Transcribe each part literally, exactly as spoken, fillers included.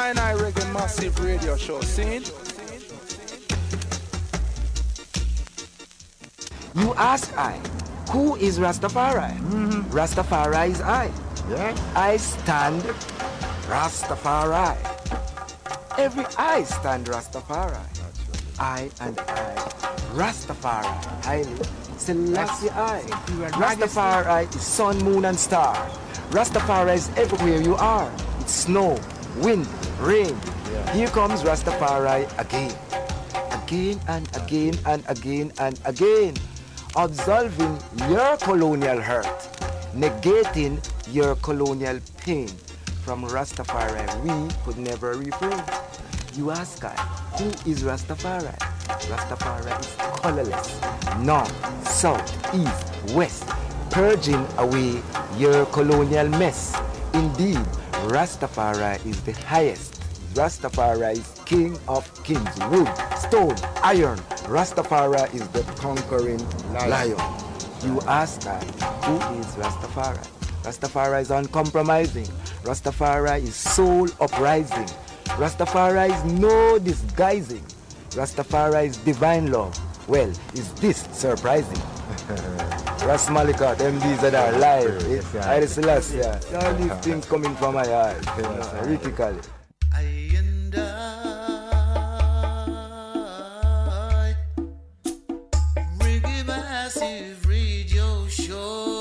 I and I Reggae Massive Radio Show. Seen? You ask I, who is Rastafari? Mm-hmm. Rastafari is I. Yeah. I stand Rastafari. Every I stand Rastafari. I and I, Rastafari, Haile Selassie I. Rastafari is sun, moon and star. Rastafari is everywhere you are. It's snow, wind, rain. Yeah. Here comes Rastafari again. Again and again and again and again. Absolving your colonial hurt. Negating your colonial pain. From Rastafari we could never refrain. You ask I, who is Rastafari? Rastafari is colorless. North, south, east, west. Purging away your colonial mess. Indeed, Rastafari is the highest. Rastafari is king of kings. Wood, stone, iron. Rastafari is the conquering lion. lion. You ask I, who is Rastafari? Rastafari is uncompromising. Rastafari is soul uprising. Rastafari is no disguising. Rastafari is divine love. Well, is this surprising? Ras Malika, them these that are live. Yes, I just last, yeah. All these things coming from my heart, you know, critically. I and I, Reggae Massive Radio Show.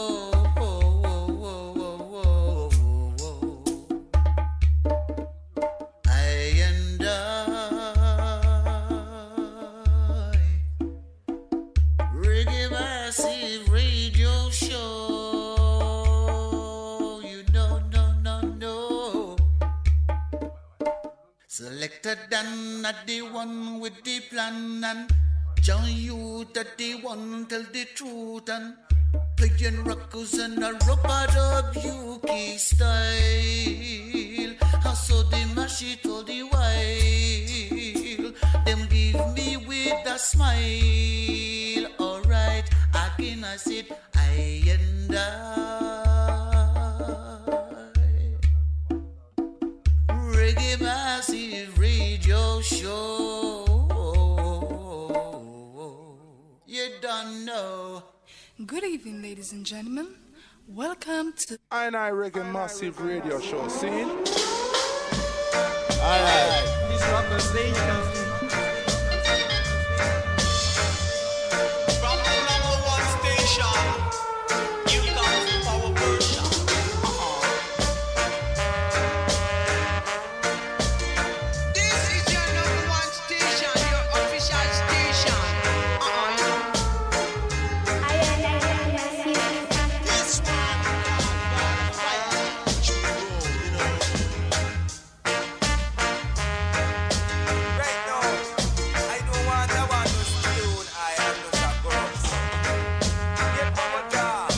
Selected Dan at the one with the plan and John Youth at the one tell the truth and playing rockers and a rubber dub U K style. I saw them mash it all the while. Them give me with a smile. Alright, again I said I and I. Reggae Massive Radio Show. You don't know. Good evening, ladies and gentlemen. Welcome to I and I Reggae Massive Radio Show. Seen? Alright. This rock the station. From the number one station, you comes the power version. This is your number one station, your official station. This one, fire, you know. Right now, I don't want that one to stone. I am not a girl. Get power down.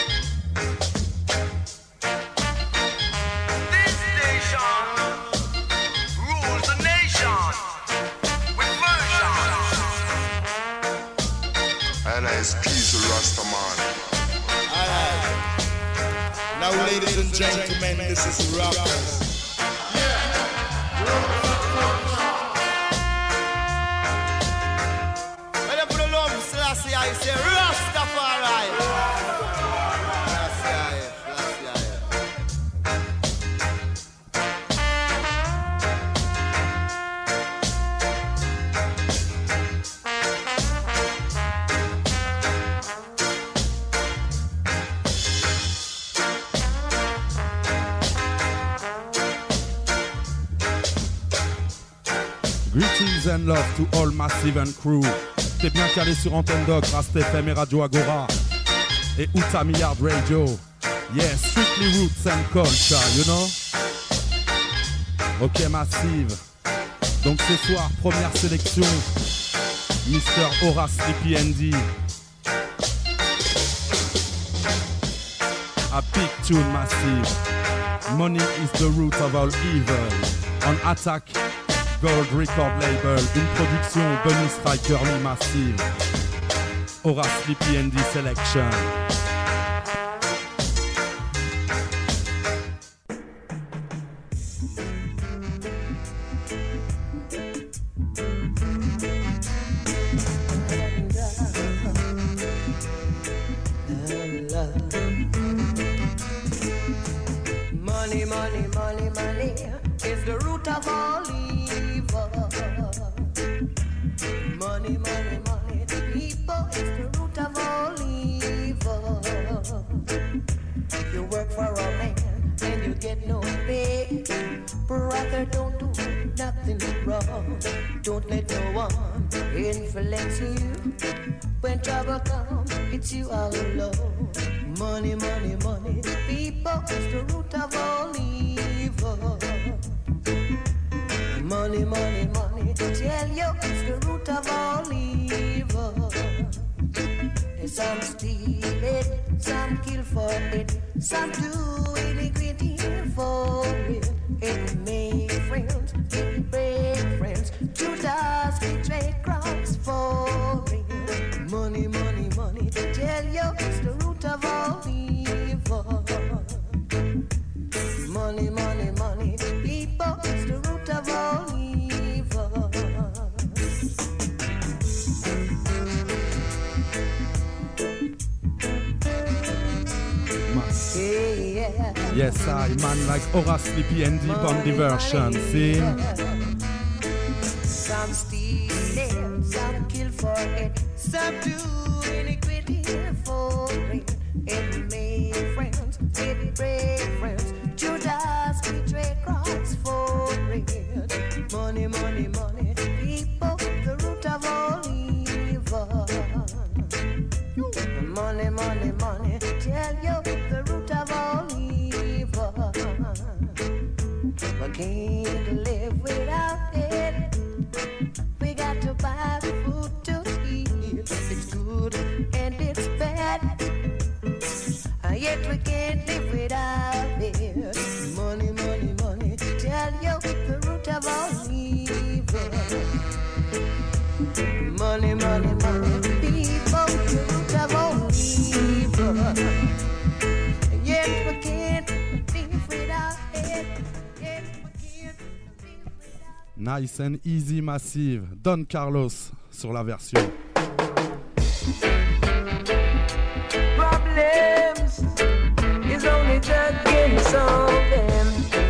This station rules the nation with version. And it's peace Rastaman. Alright. Now, ladies and gentlemen, this is Rockers. When I put a love, Selassie, I say Rastafari. Selassie, Selassie. Greetings and love to all Massive and crew. T'es bien calé sur Antenne Doc, Rast F M et Radio Agora. Et Uta Milliard Radio. Yeah, strictly roots and culture, you know. Ok, Massive. Donc ce soir, première sélection. mister Horace Sleepy Andy. A big tune, Massive. Money is the root of all evil. On Attack Gold Record Label, une production Bunny Striker Mi Massive. Horace Sleepy Andy Selection. of all evil. Money, money, money, people is the root of all evil. You work for a man and you get no pay. Brother, don't do nothing wrong. Don't let no one influence you. When trouble comes, it's you all alone. Money, money, money, people is the root of all evil. Money, money, money, tell you it's the root of all evil. Some steal it, some kill for it, some do iniquity for it. It make friends, it break friends, Judas betray Christ for it. Money, money, money, tell you it's the root of all evil. Money, money, money, people, it's the root of all evil. Yeah. Yes, I man like Horace Sleepy and Deep on the version. See? Some steal it, some kill for it, some do iniquity for it. It made friends, it break friends, Judas betray Christ for it. Money, money, money, people, the root of all evil. Money, money, money, tell you the root of all evil. We can't live without it. We got to buy food to eat. It's good and it's bad, yet we can't live without it. Money, money, money, tell you the root of all evil. Money, money, money, people, the root of all evil. Yet we can't live without it. Yet we can't live without it. Nice and easy, massive. Don Carlos sur la version. Problems is only God can solve them.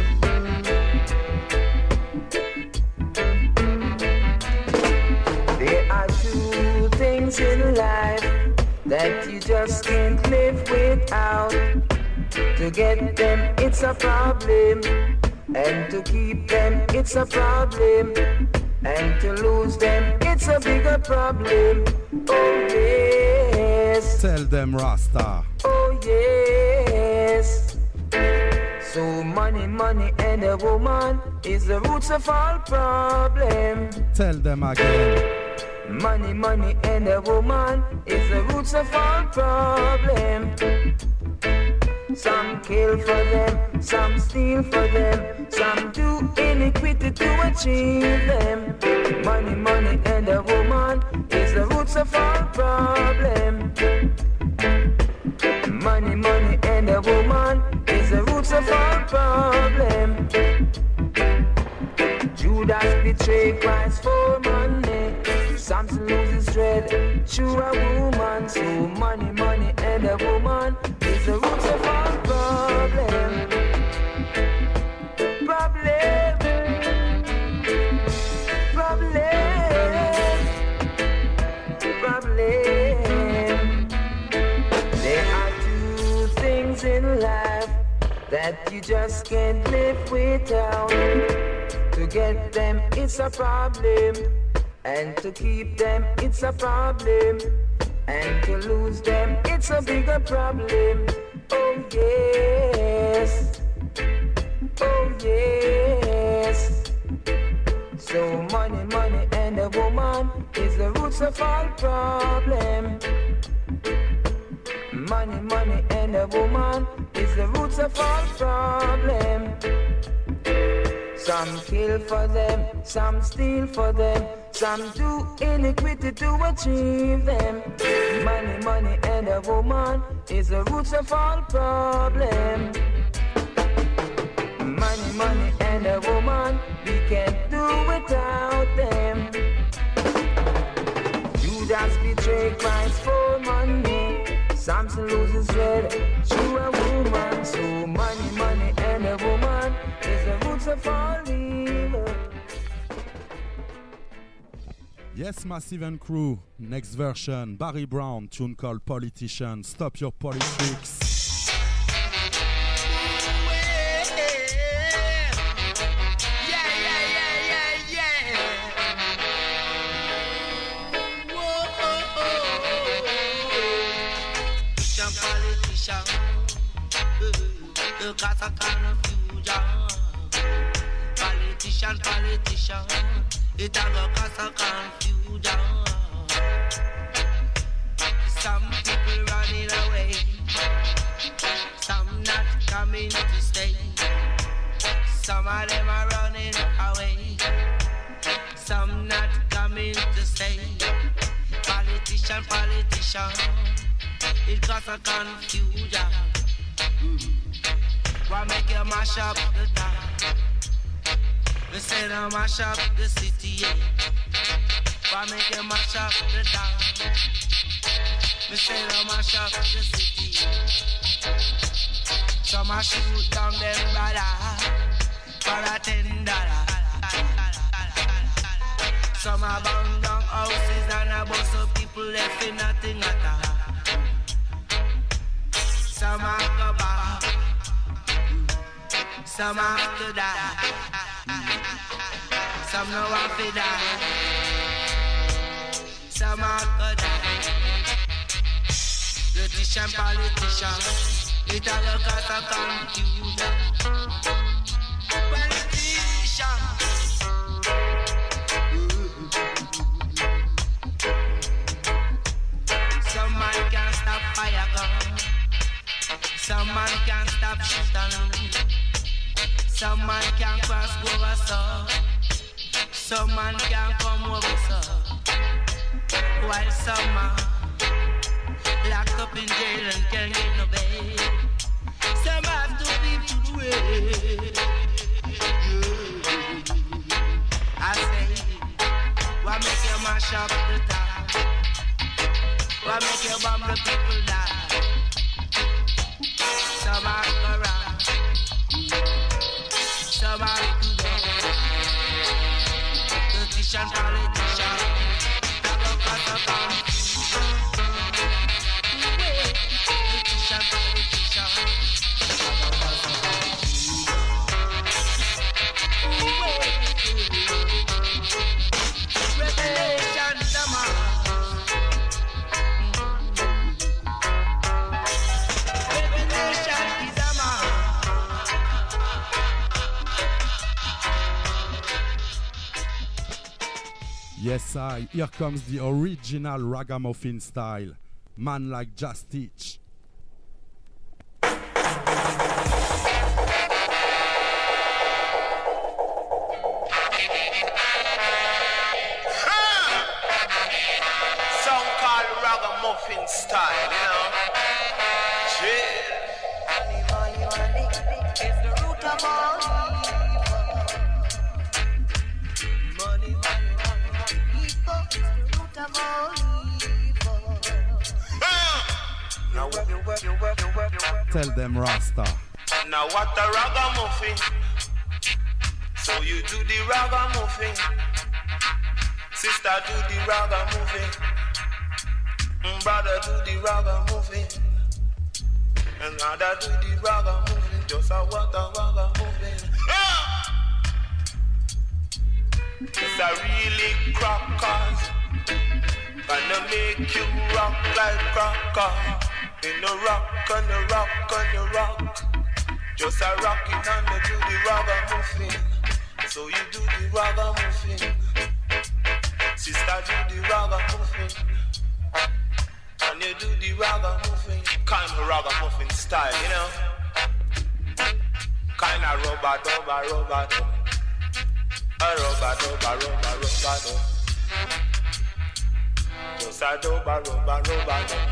There are two things in life that you just can't live without. To get them, it's a problem. And to keep them, it's a problem. And to lose them, it's a bigger problem. Oh yes. Tell them Rasta. Oh yes. So money, money and a woman is the roots of all problem. Tell them again. Money, money and a woman is the roots of all problem. Some kill for them, some steal for them, some do iniquity to achieve them. Money, money and a woman is the roots of all problem. Money, money and a woman is the roots of all problem. Judas betrayed Christ for money. Samson loses dread, sure a woman. So money, money and a woman is the roots of all problem. Problem. Problem. Problem. There are two things in life that you just can't live without. To get them, it's a problem. And to keep them, it's a problem. And to lose them, it's a bigger problem. Oh yes. Oh yes. So money, money and a woman is the roots of all problem. Money, money and a woman is the roots of all problem. Some kill for them, some steal for them, some do iniquity to achieve them. Money, money and a woman is the roots of all problem. Money, money and a woman, we can't do without them. Judas betrayed Christ for money. Samson loses dread, through a woman. So money, money and a woman is the roots of all evil. Yes, Massive and Crew, next version, Barry Brown, tune called Politician, Stop Your Politics. Yeah, yeah, yeah, yeah, yeah. Whoa, politician, politician, the cause of confusion. Politician, politician. It a go cause a confusion. Some people running away, some not coming to stay. Some of them are running away, some not coming to stay. Politician, politician, it cause a confusion. Why make you mash up the town? We say to mash up the city, yeah. Why make you mash up the town? We say to mash up the city. Some a shoot down them brother for a ten dollar. Some a burn down houses and a bust up people left in nothing at all. Some a go back, some have to die. Some no want to die. Some are gonna die. Politician, politician, it a look at a confusion. Politician. Some man can't stop fire gun. Some man can't stop shooting. Some man can't cross over sword. Some man can't come over, sir. While some man locked up in jail and can't get no bail. Some have to be put away. I say, why make you mash up the town? Why make you bomb the people down? Some are around, some are to go. Politician, politician, that go cause a confusion. Politician, politician, that go cause a confusion. Revelation, the man. Revelation is a man. Yes, I. Here comes the original ragamuffin style. Man like Just Teach. Song called ragamuffin style, you know. Chill. Money, money, money is the root of all evil. Money, money, money, people is the root of all evil. Now what you work, you work, you work, you work. Tell them Rasta. Now what a ragamuffin. So you do the ragamuffin. Sister do the ragamuffin. Brother do the ragamuffin. And other do the ragamuffin. Just a what a ragamuffin. Ah! It's a really crackers. Gonna make you rock like cracker. In the rock, on the rock, on the rock. Just a rocking and you do the ragamuffin. So you do the ragamuffin. Sister do the ragamuffin. And you do the ragamuffin. Kind of ragamuffin style, you know. Kind of rubber dubber, rubber dub. A rubber dubber, rubber, rubber dub. Just a dubber, rubber, rubber dub.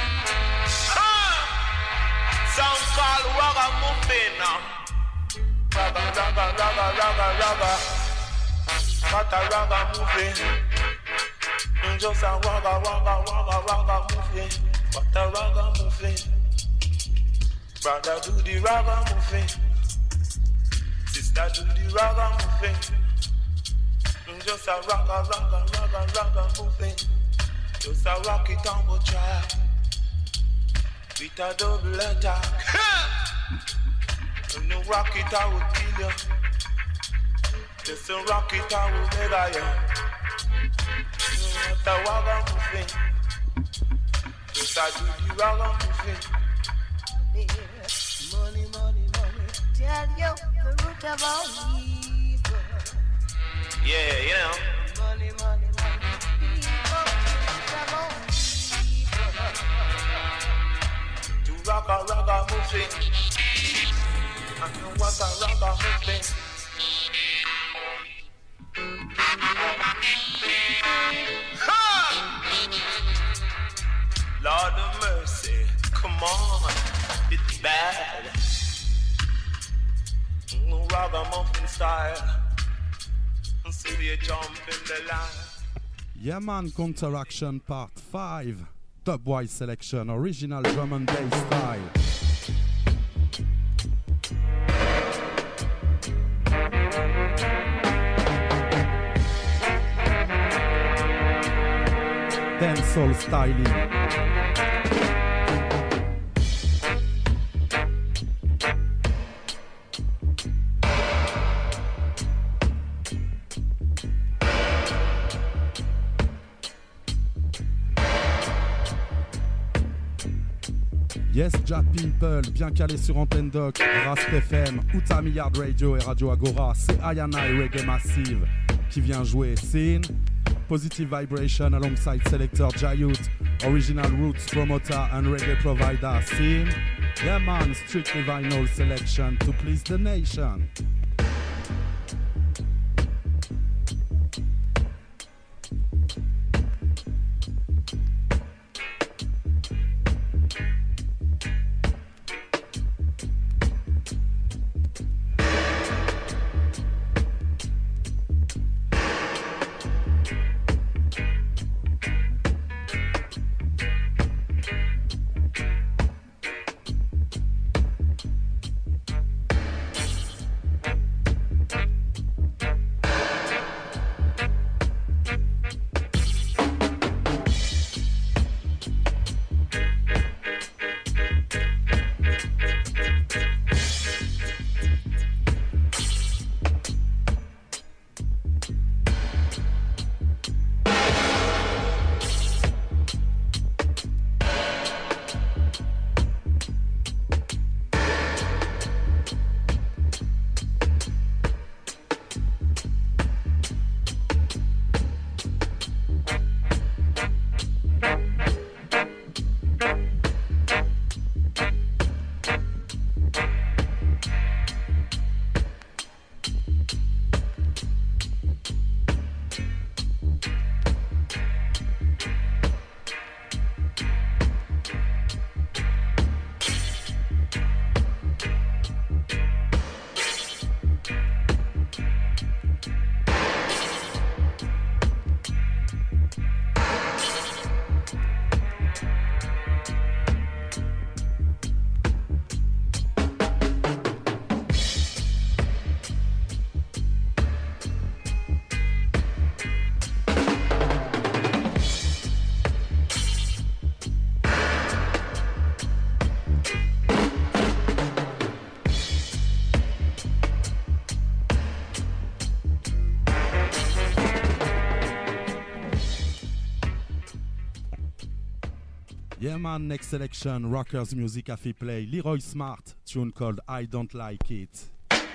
Sound called ragamuffin now. Raga, raga, raga, raga, raga. What a ragamuffin. Just a raga, raga, raga, ragamuffin. What a ragamuffin. Brother do the ragamuffin. Sister do the ragamuffin. just a rock, a rock, a rock, a rock, a moving. Just a rock it on the track. With a double attack. When you rock it, I will kill you. Just a rock it, I will mega you. Just a rock a moving. Just a do the rock a moving. Money, money, money. Tell you the root of all evil. Yeah, you know. Money, money, money. Evil, root of all evil. To rock a rock a moving. And you want a rock a moving. Ha! Lord of mercy, come on, it's bad. Ragamuffin style. So you jump in the line. Yeah Man Counteraction Part five. Dubwise selection, original drum and bass style. Dancehall styling. Yes, Jat People, bien calé sur Antenne Doc, Rast F M, Uta Milliard Radio et Radio Agora, c'est I and I Reggae Massive qui vient jouer Scene, Positive Vibration alongside Selector Jayut, Original Roots Promoter and Reggae Provider Scene, yeah man, strictly vinyl selection to please the nation. Yeah man, next selection, Rockers Music Afi play, Leroy Smart, tune called I Don't Like It.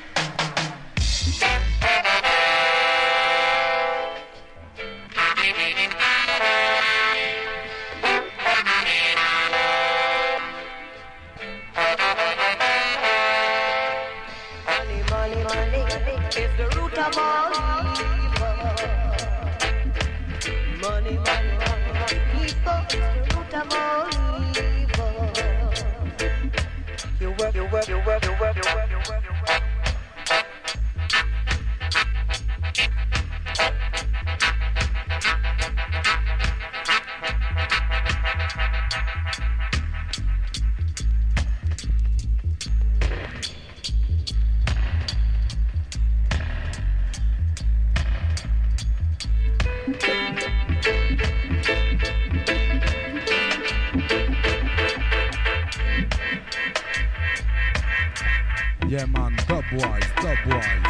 Money, money, money is the root of all evil. Money, money, money, people is the root of all evil. You work, you work, you work, you work, you work, you work, you work. Yeah man, dubwise, dubwise.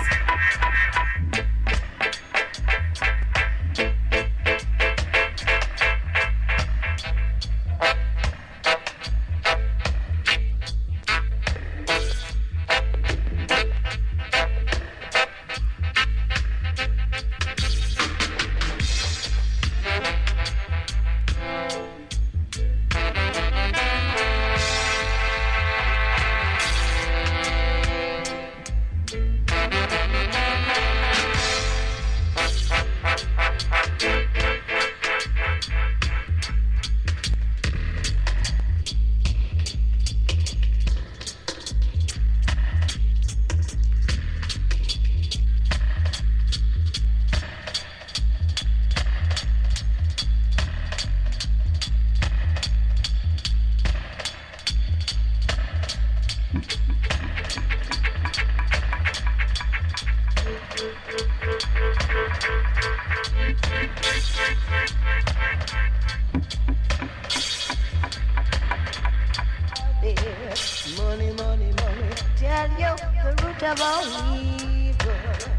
Money, money, money, tell you the root of all evil.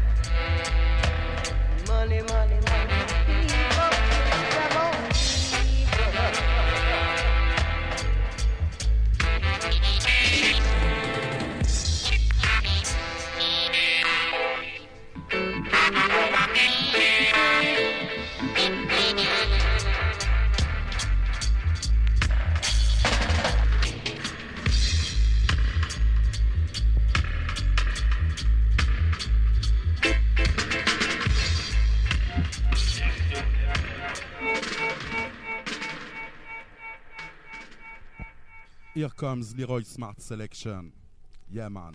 Money, money, money, people, the root of all Here comes Leroy Smart selection. Yeah man.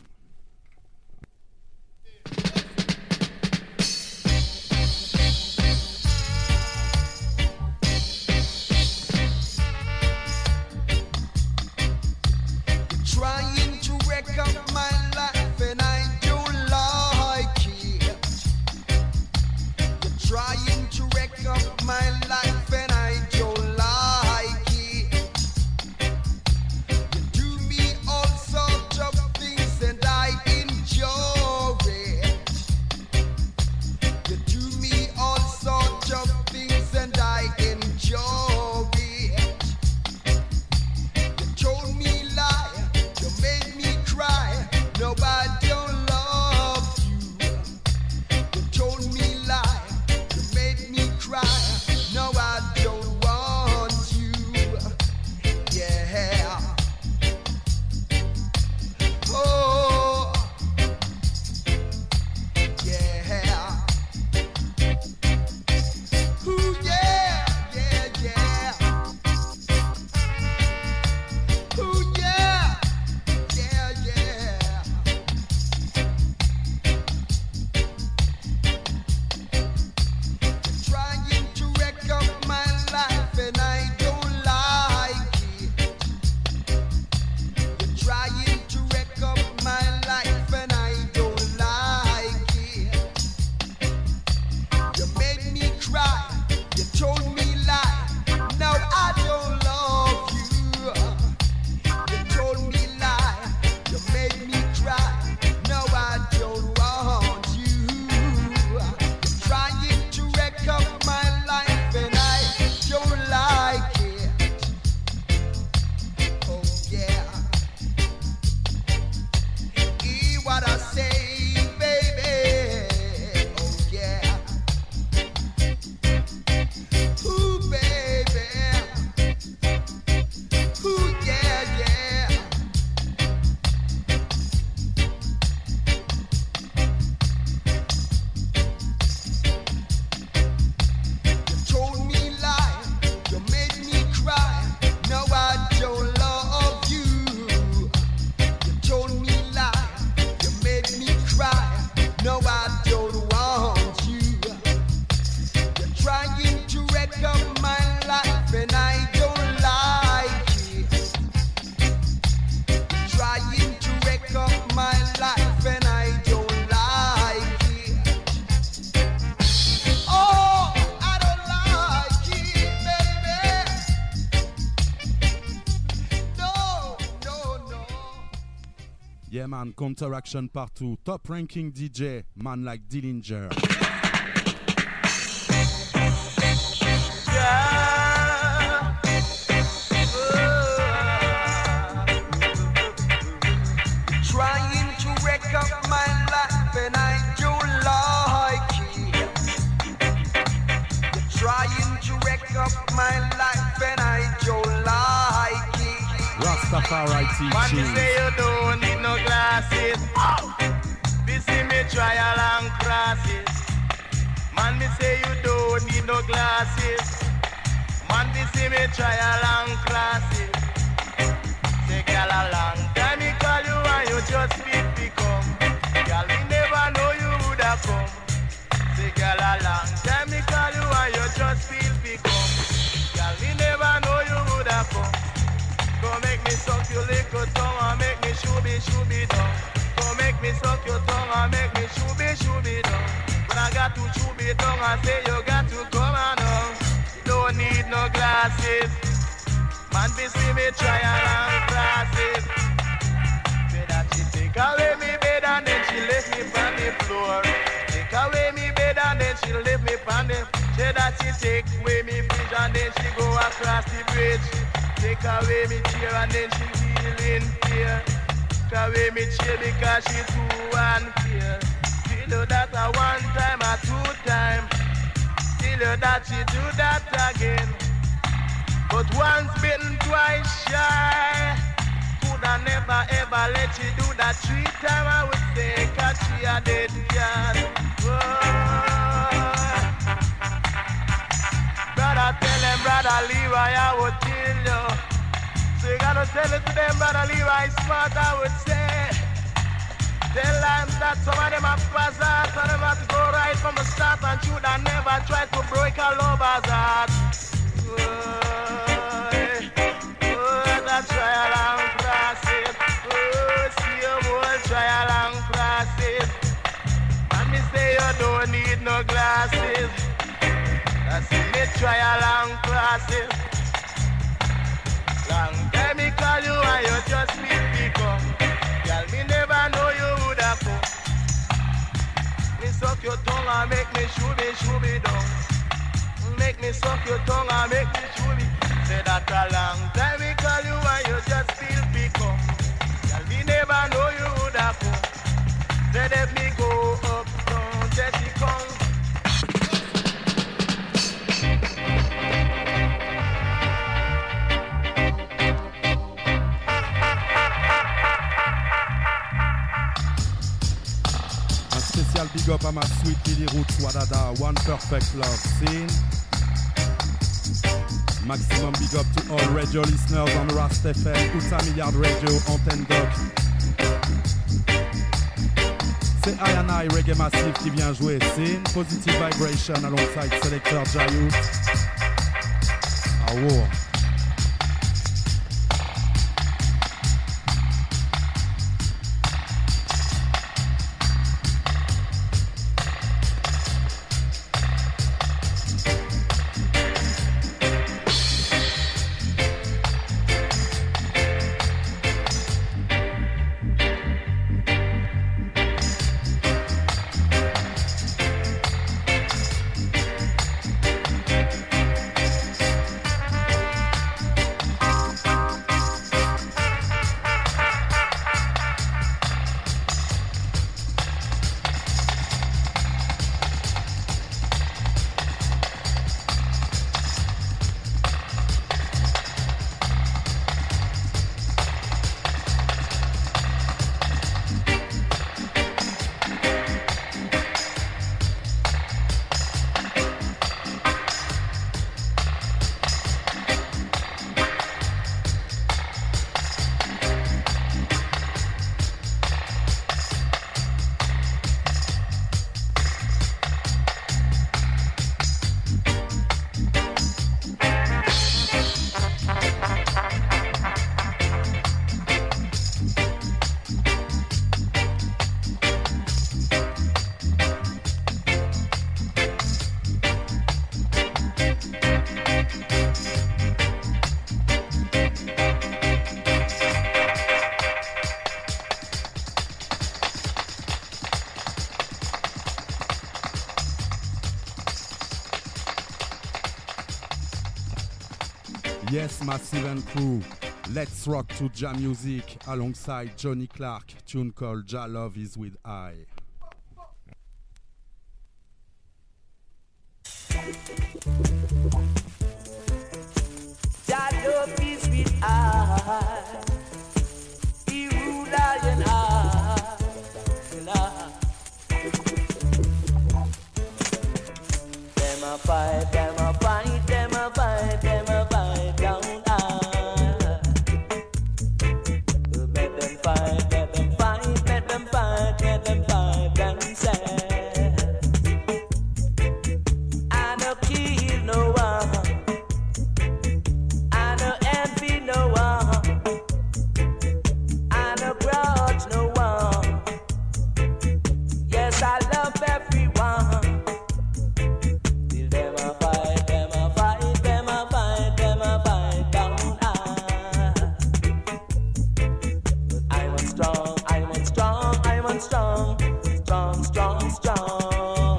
Trying to wreck up my life and I don't like it. You're trying to wreck up my life and I don't like it. You do me all sorts of things and I Yeah man, counteraction partout. Top ranking D J, man like Dillinger. Yeah. You're trying to wreck up my life and I don't like it. You're trying to wreck up my life and I don't like it. Rastafari teaching. Man, you say you don't need no glasses. Oh! This see me trial and crosses. Man, me say you don't need no glasses. Man, this see me trial and crosses. Say, girl, a long time me call you and you just fit become. Girl, me never know you woulda come. Say, girl, a long time me call you and you just feel become. Girl, me never know you woulda come. Go make me suck your little tongue and make me shooby shooby down. Go make me suck your tongue and make me shooby shooby down. When I got to shooby tongue, I say you got to come on now. Don't need no glasses. Man, be see me try and crosses. Say that she take away me bed and then she left me on the floor. Take away me bed and then she left me on the. Say that she take away me fridge and then she go across the bridge. Take away me chair and then she feeling fear. Take away me chair because she too unfair. Tell her that a one time or two time. Tell her that she do that again. But once bitten, twice shy. Coulda never ever let you do that three time. I would say, cause she a dead cat. Brother, tell them, brother Leroy, I would kill you. So you gotta tell it to them, brother Leroy, smart, I would say. Tell them that some of them are passers, some of them have to go right from the start and shoot and never try to break a lover's heart. Oh, oh, that trial and crosses. Oh, see your whole trial and crosses. And me say you don't need no glasses. That's me trial and crosses. Long time me call you and you just feel become. Girl, me never know you woulda come. Me suck your tongue and make me shooby shooby down. Make me suck your tongue and make me shooby. Say that a long time me call you and you just feel become. Girl, me never know you woulda come. Say let me go up down, there she come. Spécial big up à ma sweet Billy Roots Wadada, One Perfect Love Scene. Maximum big up to all radio listeners on Rast F M, Uta Milliard Radio, Antenne Doc. C'est I and I Reggae Massive qui vient jouer Scene, Positive Vibration alongside Selector Jayou. Ah wow. Yes, Massive and crew. Let's rock to Jah music alongside Johnny Clark. Tune called Jah Love Is With I. Jah love is with I. He rule I and I. And I. Them a fight, them a fight, them a fight, them a fight down I. Let them fight, let them fight, let them fight, let them fight themselves. I no kill no one. I no envy no one. I no grudge no one. Yes, I love everyone. Till them a fight, them a fight, them a fight, them a fight down I. But I'm on strong, I'm on strong, I'm on strong, strong, strong, strong.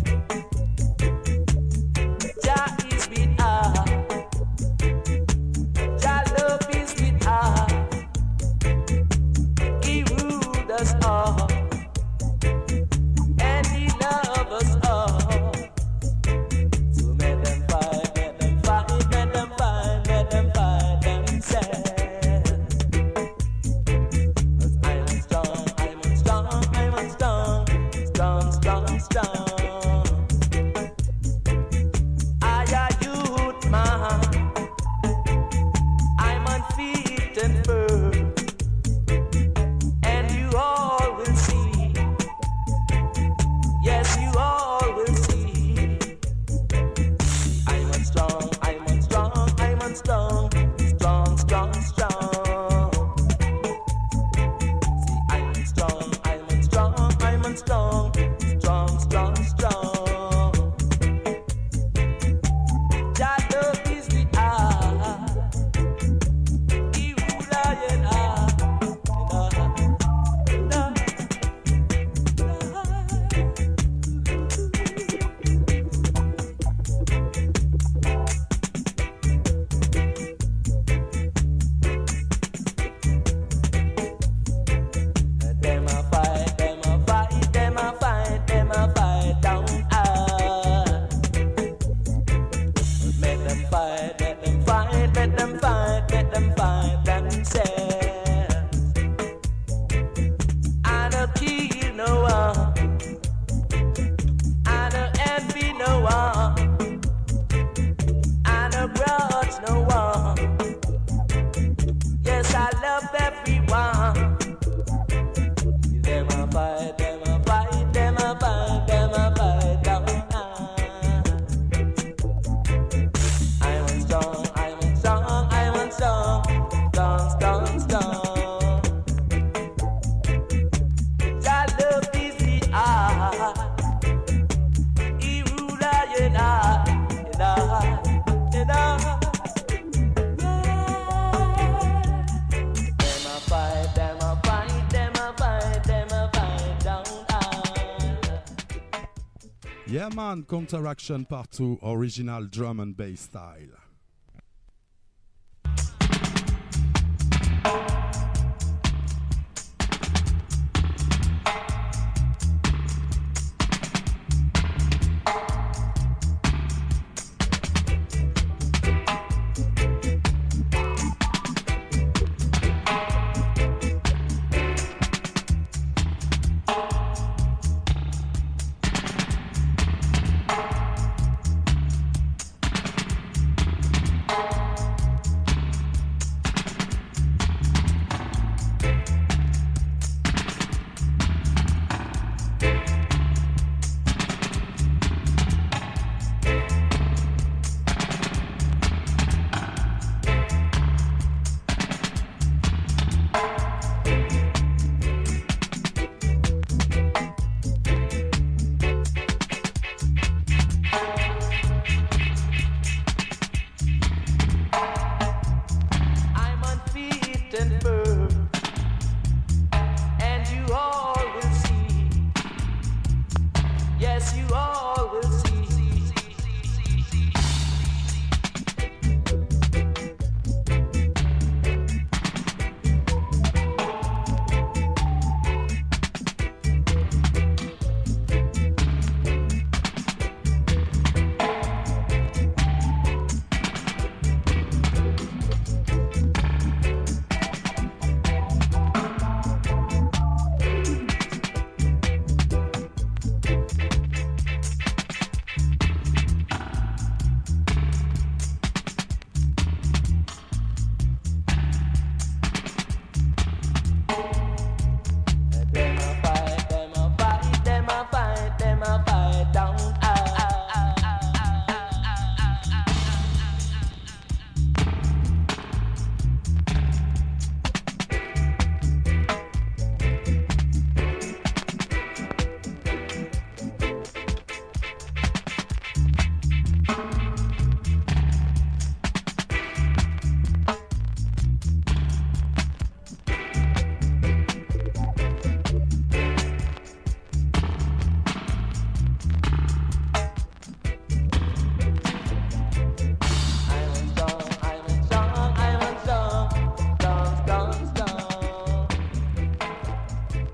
Jah is with I. Jah love is with I. He ruled us all, and He loves us all. So let them fight, let them fight, let them fight, let them fight themselves. 'Cause I'm on strong, I'm on strong, I'm on strong, strong, strong, strong. I a youth man, I'm on feet and firm, and you all will see. Yes, you all will see. I'm on strong, I'm on strong, I'm on strong, strong, strong, strong. See, I'm on strong, I'm on strong, I'm on strong, strong, strong, strong. Jah love is the I. He rule I and I. And I, and them a fight, them a fight, them a fight, them a fight down I. Let them fight, let them fight, let them fight, let them fight themselves. I don't kill no one. I don't envy no one. I don't grudge no one. Yes, I love everyone. Them a fight, them a fight, them a fight, them a fight down I. I'm on strong, I'm on strong, I'm on strong, strong, strong, strong. Jah love is the I. He rule I and I, and I, and I. Them a fight, them a fight, them a fight, them a fight down I. Yeah man, Counteraction Part two, original drum and bass style.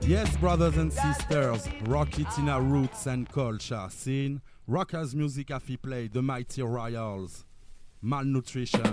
Yes, brothers and sisters, rock it in our roots and culture scene. Rockers music have play the Mighty Royals, Malnutrition.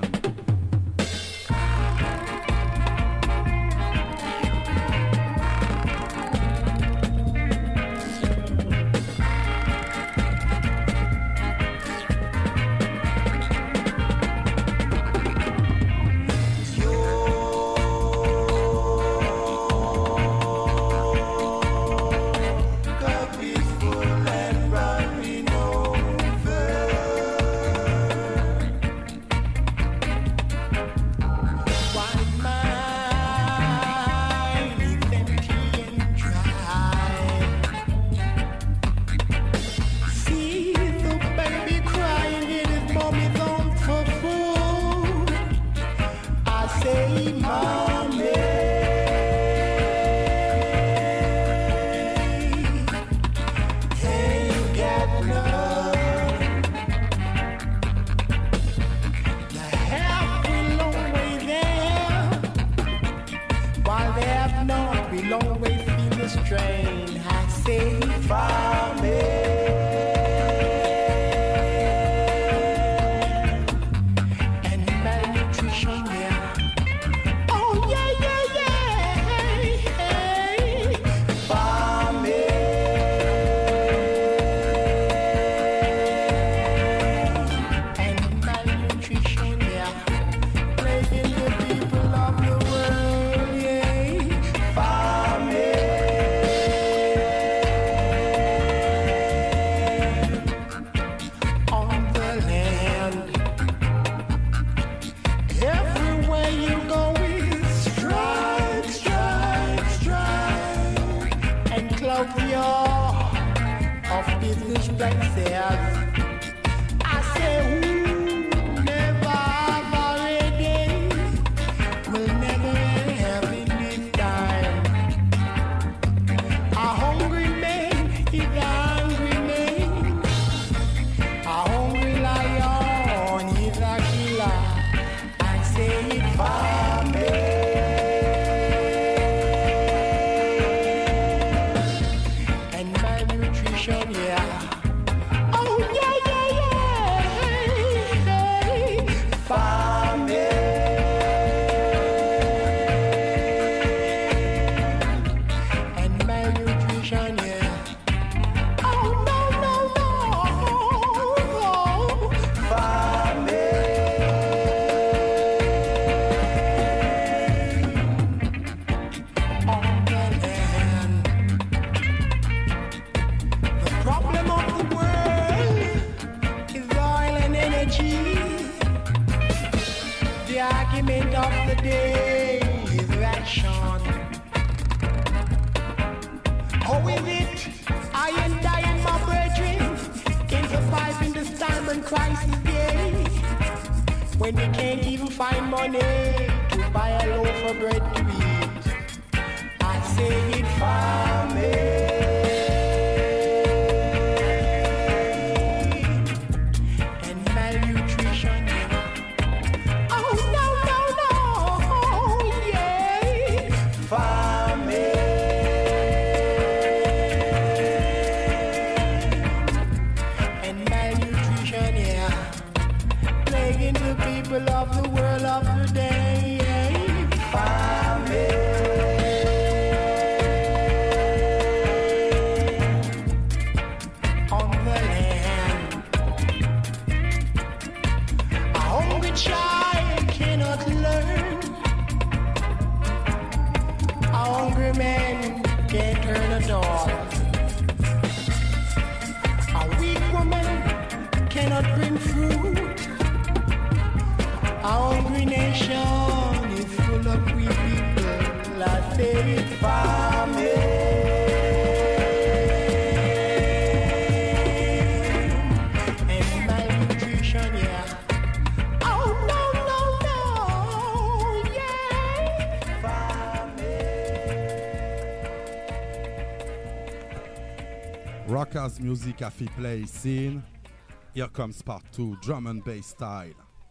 Rockers music a fi play scene. Here comes part two, drum and bass style.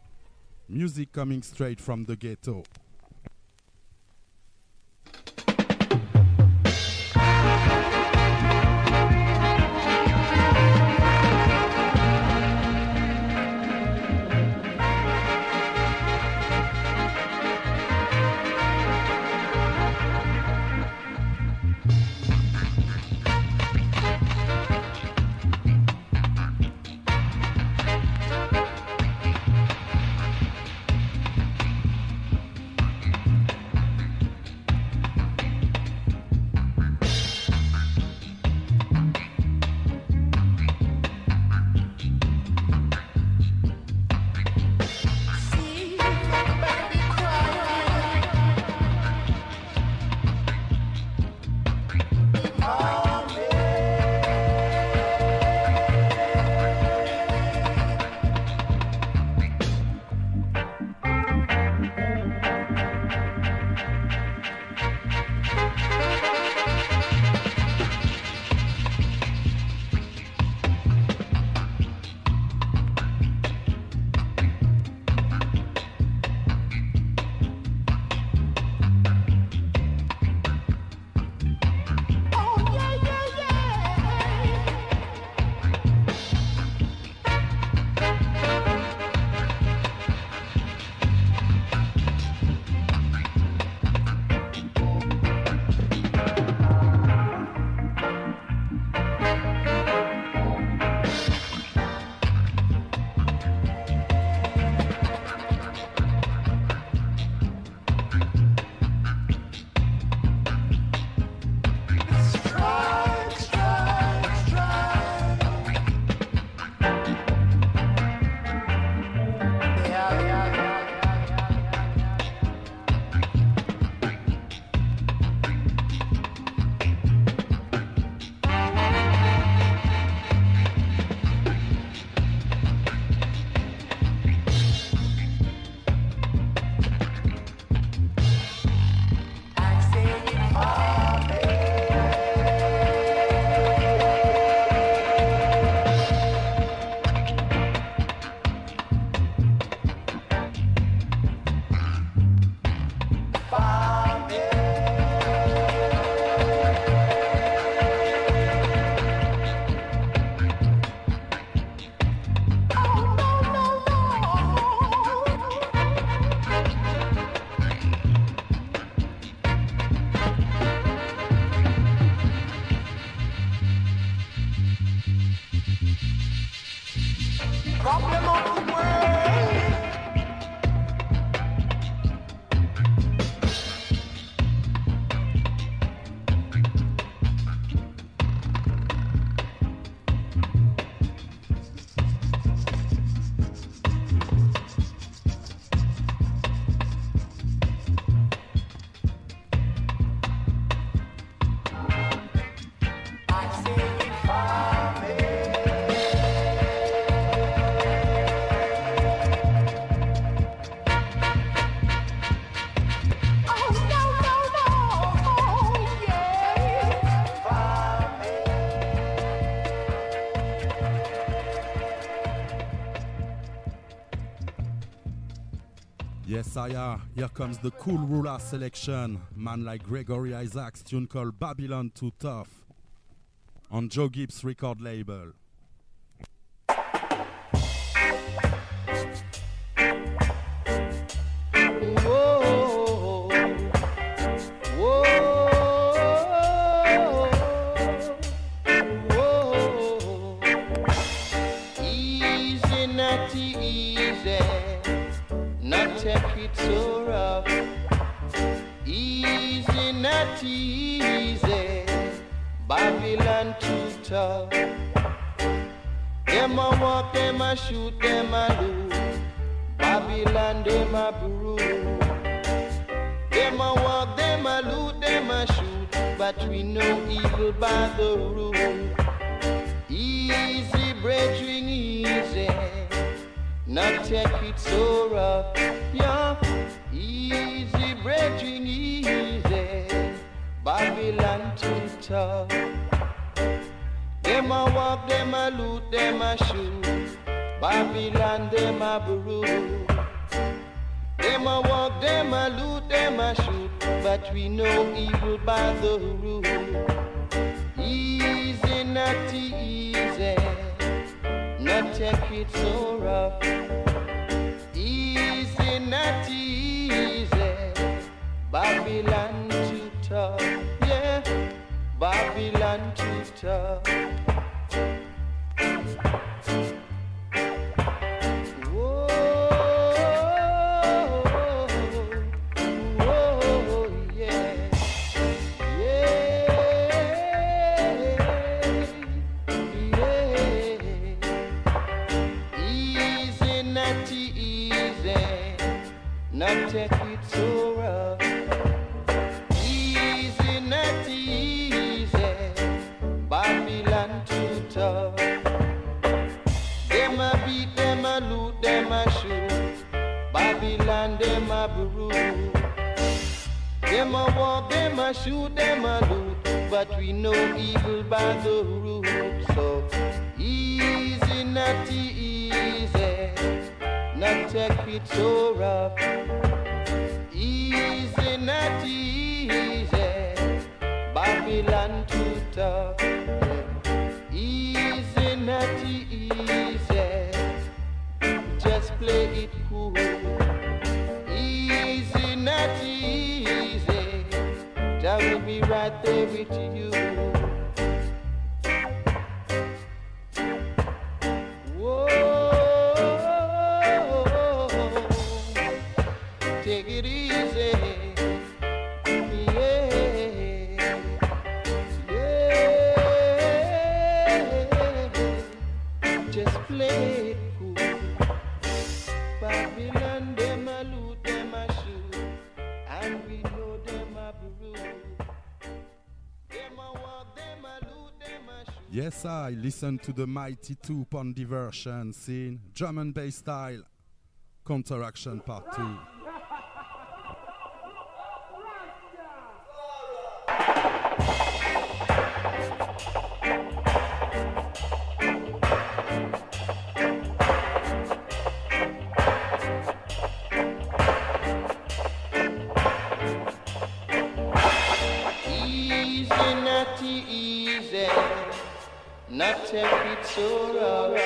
Music coming straight from the ghetto. Yes, I are. Here comes the Cool Ruler selection. Man like Gregory Isaacs, tune called Babylon Too Tough on Joe Gibbs record label. Whoa, whoa, whoa. Easy, not easy. Not take it so rough. Easy, not easy. Babylon too tough. Them a walk, them a shoot, them a loot. Babylon, them a brew. Them a walk, them a loot, them a shoot. But we know evil by the rule. Easy, brethren, easy. Not take it so rough, yeah. Easy, brethren, easy. Babylon too tough. Them a walk, them a loot, them a shoot. Babylon, them a brew. Them a walk, them a loot, them a shoot. But we know evil by the rule. Easy, not easy. Not take it so rough. Easy, not easy. Babylon too tough. Yeah, Babylon too tough. Whoa, whoa, yeah, yeah, yeah. Easy, not easy. Not take it so rough. Easy, not easy. Babylon too tough. Them a beat, them a loot, them a shoot. Babylon, them a brew. Them a walk, them a shoot, them a loot. But we know evil by the root. So easy, not easy. Not take it so rough. Easy, not easy. Babylon too tough. Easy, not easy. Just play it cool. Easy, not easy. That will be right there with you. Take it easy, yeah, yeah. Just play it cool. Babylon, them a loot, them a shoot, and we know them a brew. Them a walk, them a loot, them a shoot. Yes, I listen to the mighty two on diversion scene, drum and bass style, counteraction part two. Not take it so rough.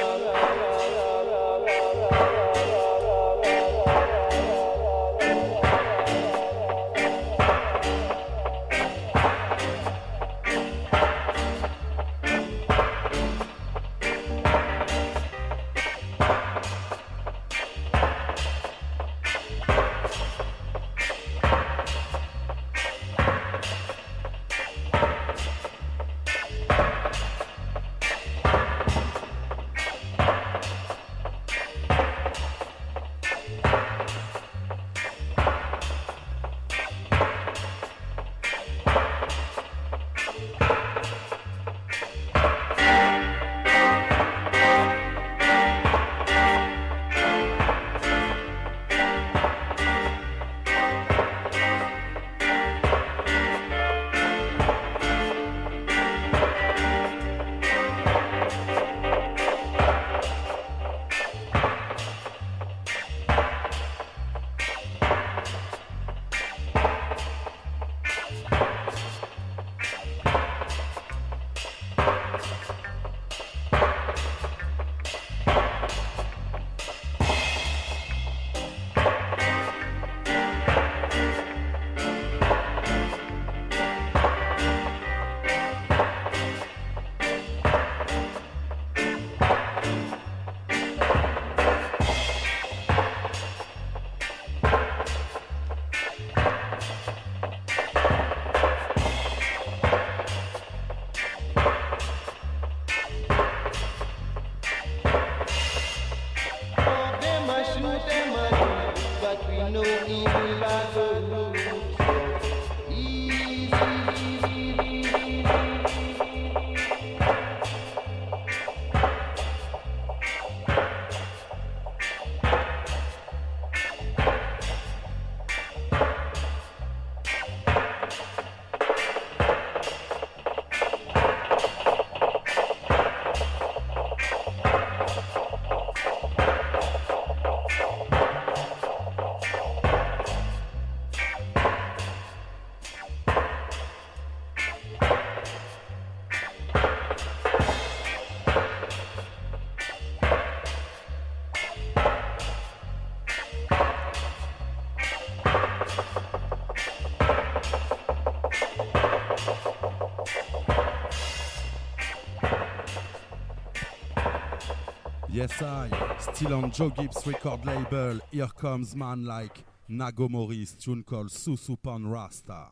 Yes, I, still on Joe Gibbs record label, here comes man like Nago Morris, tune called Susupan Rasta,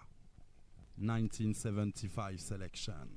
nineteen seventy-five selection.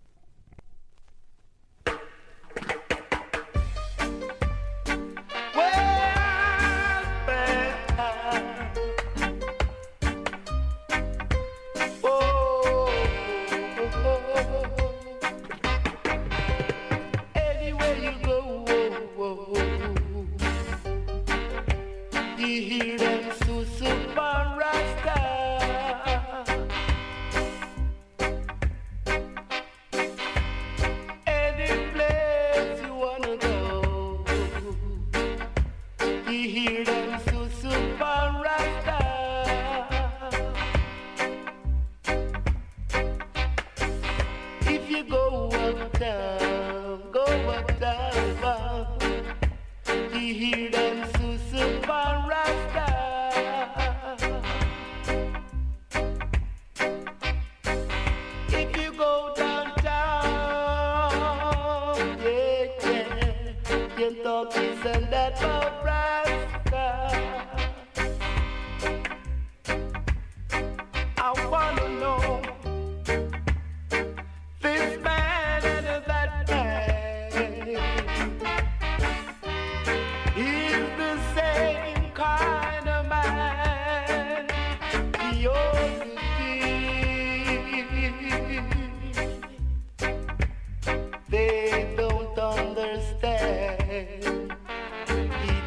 They don't understand.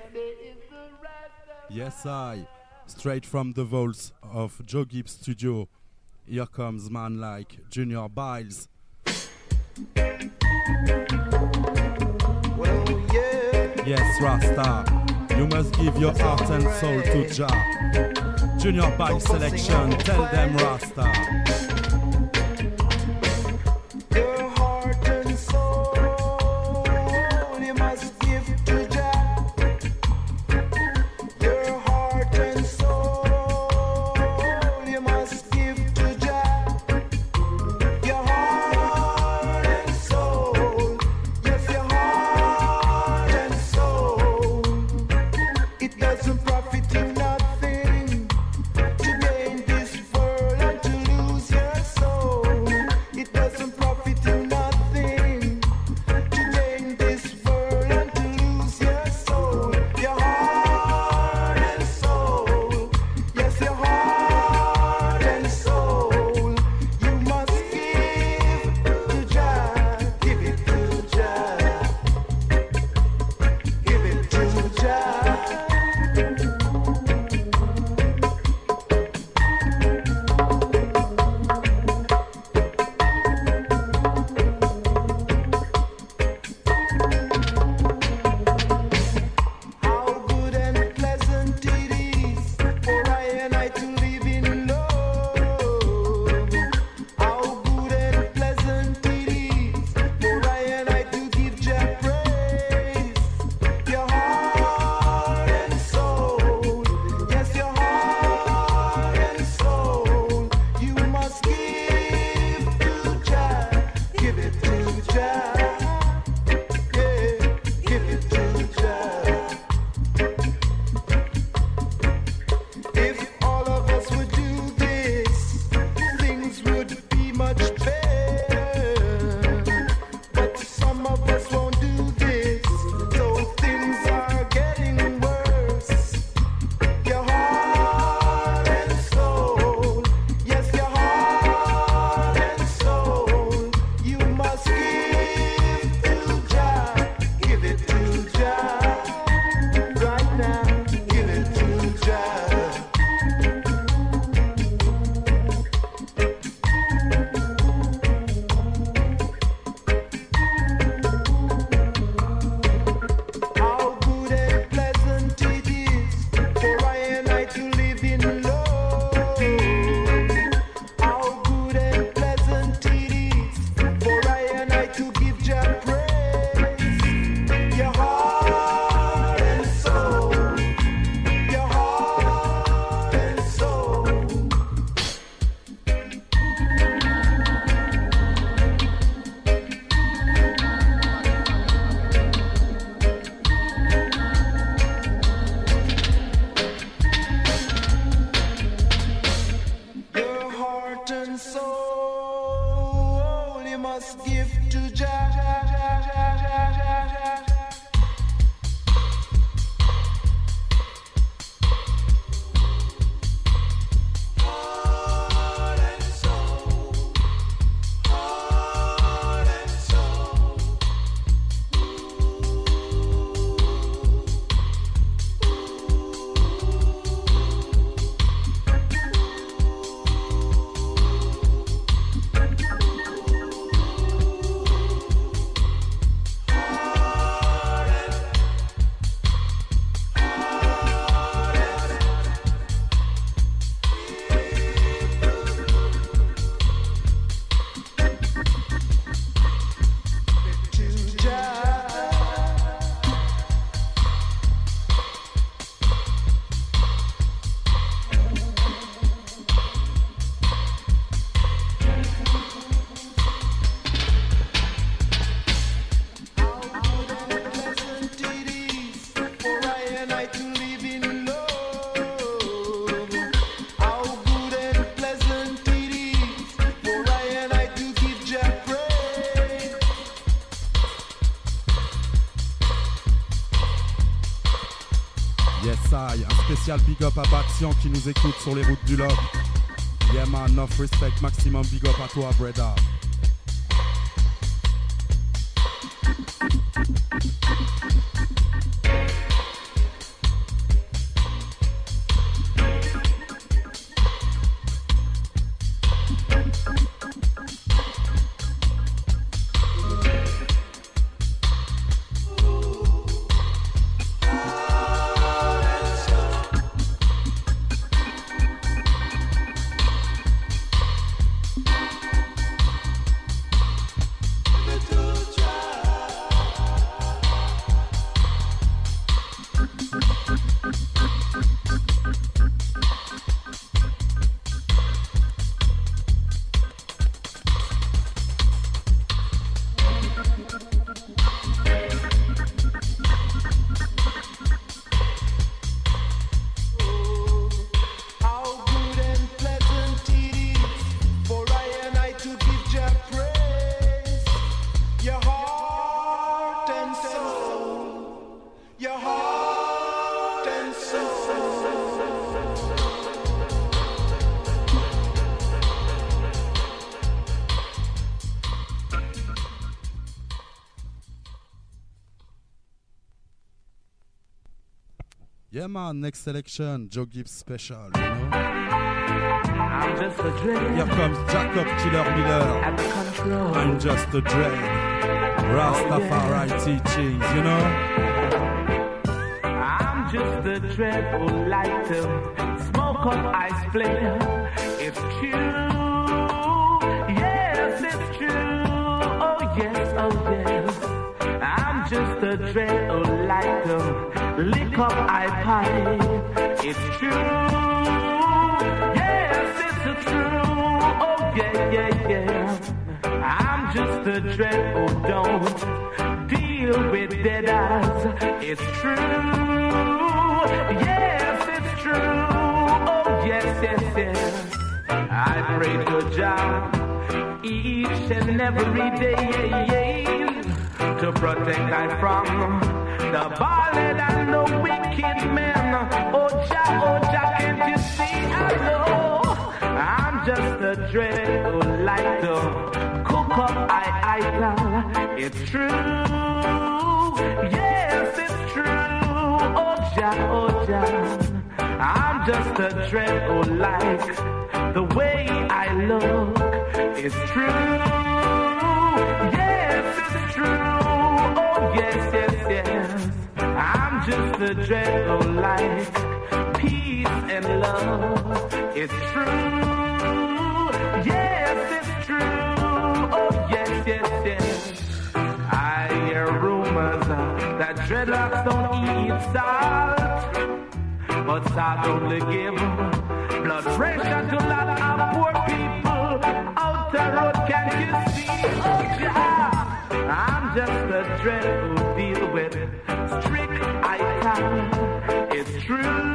Yes, I. Straight from the vaults of Joe Gibbs Studio, here comes man like Junior Biles. Well, yeah. Yes, Rasta, you must give your heart and soul to Jah. Junior Biles selection, tell them Rasta. Your heart and soul, you must give to Jah. Your heart and soul, you must give to Jah. Your heart and soul, yes, your heart and soul. It doesn't profit you nothing to gain this world and to lose your soul. It doesn't profit you nothing to gain this world and to lose your soul. Your heart and soul, yes, your heart and soul, you must give to Jah, give it to Jah, give it to Jah. How good and pleasant it is for I and I to live in love. How good and pleasant it is for I and I to give Jah praise. Your heart and soul, yes, your heart and soul, you must give to Jah, give it to Jah, yeah, give it to Jah. If all of us would do this, things would be much better. But some of us won't do this, so things are getting worse. Your heart and soul, yes, your heart and soul, you must give to Jah, give it to Jah. Right now, give it to Jah. How good and pleasant it is for I and I to live in love. How good and pleasant it is for I and I to give Jah praise. Your heart and soul, your heart and soul. Your heart and soul, you must give to Jah. Heart and soul, heart and soul. Yes, I, un spécial big up à Baction qui nous écoute sur les routes du Love. Yeah man, enough respect, maximum big up à toi, brother. Yeah, man, next selection, Joe Gibbs special, you know? I'm just a dread. Here comes Jacob Killer Miller. At the control. I'm just a dread. Rastafari oh, yeah. teachings, you know? I'm just a dread who like to smoke up ice flare. It's true. Yes, it's true. Oh, yes, oh, yes. I'm just a dread who like to lick up iPod. It's true. Yes, it's a true. Oh, yeah, yeah, yeah. I'm just a dread who don't deal with dead eyes. It's true. Yes, it's true. Oh, yes, yes, yes. I pray to Jah each and every day to protect I from the ballad and the wicked men. Oh, Jah, oh, Jah, can't you see? I know I'm just a dread who like to cook up I idol. It's true. Yes, it's true. Oh, Jah, oh, Jah. I'm just a dread who like the way I look. It's true. Yes, it's true. Oh, yes, yes, yes. I'm just a dread who like peace and love. It's true. Yes, it's true. Oh, yes, yes, yes. I hear rumors that dreadlocks don't eat salt, but salt only give blood pressure to a lot of poor people out the road. Can you see? Oh, yeah. I'm just a dread who deal with strict item. It's true.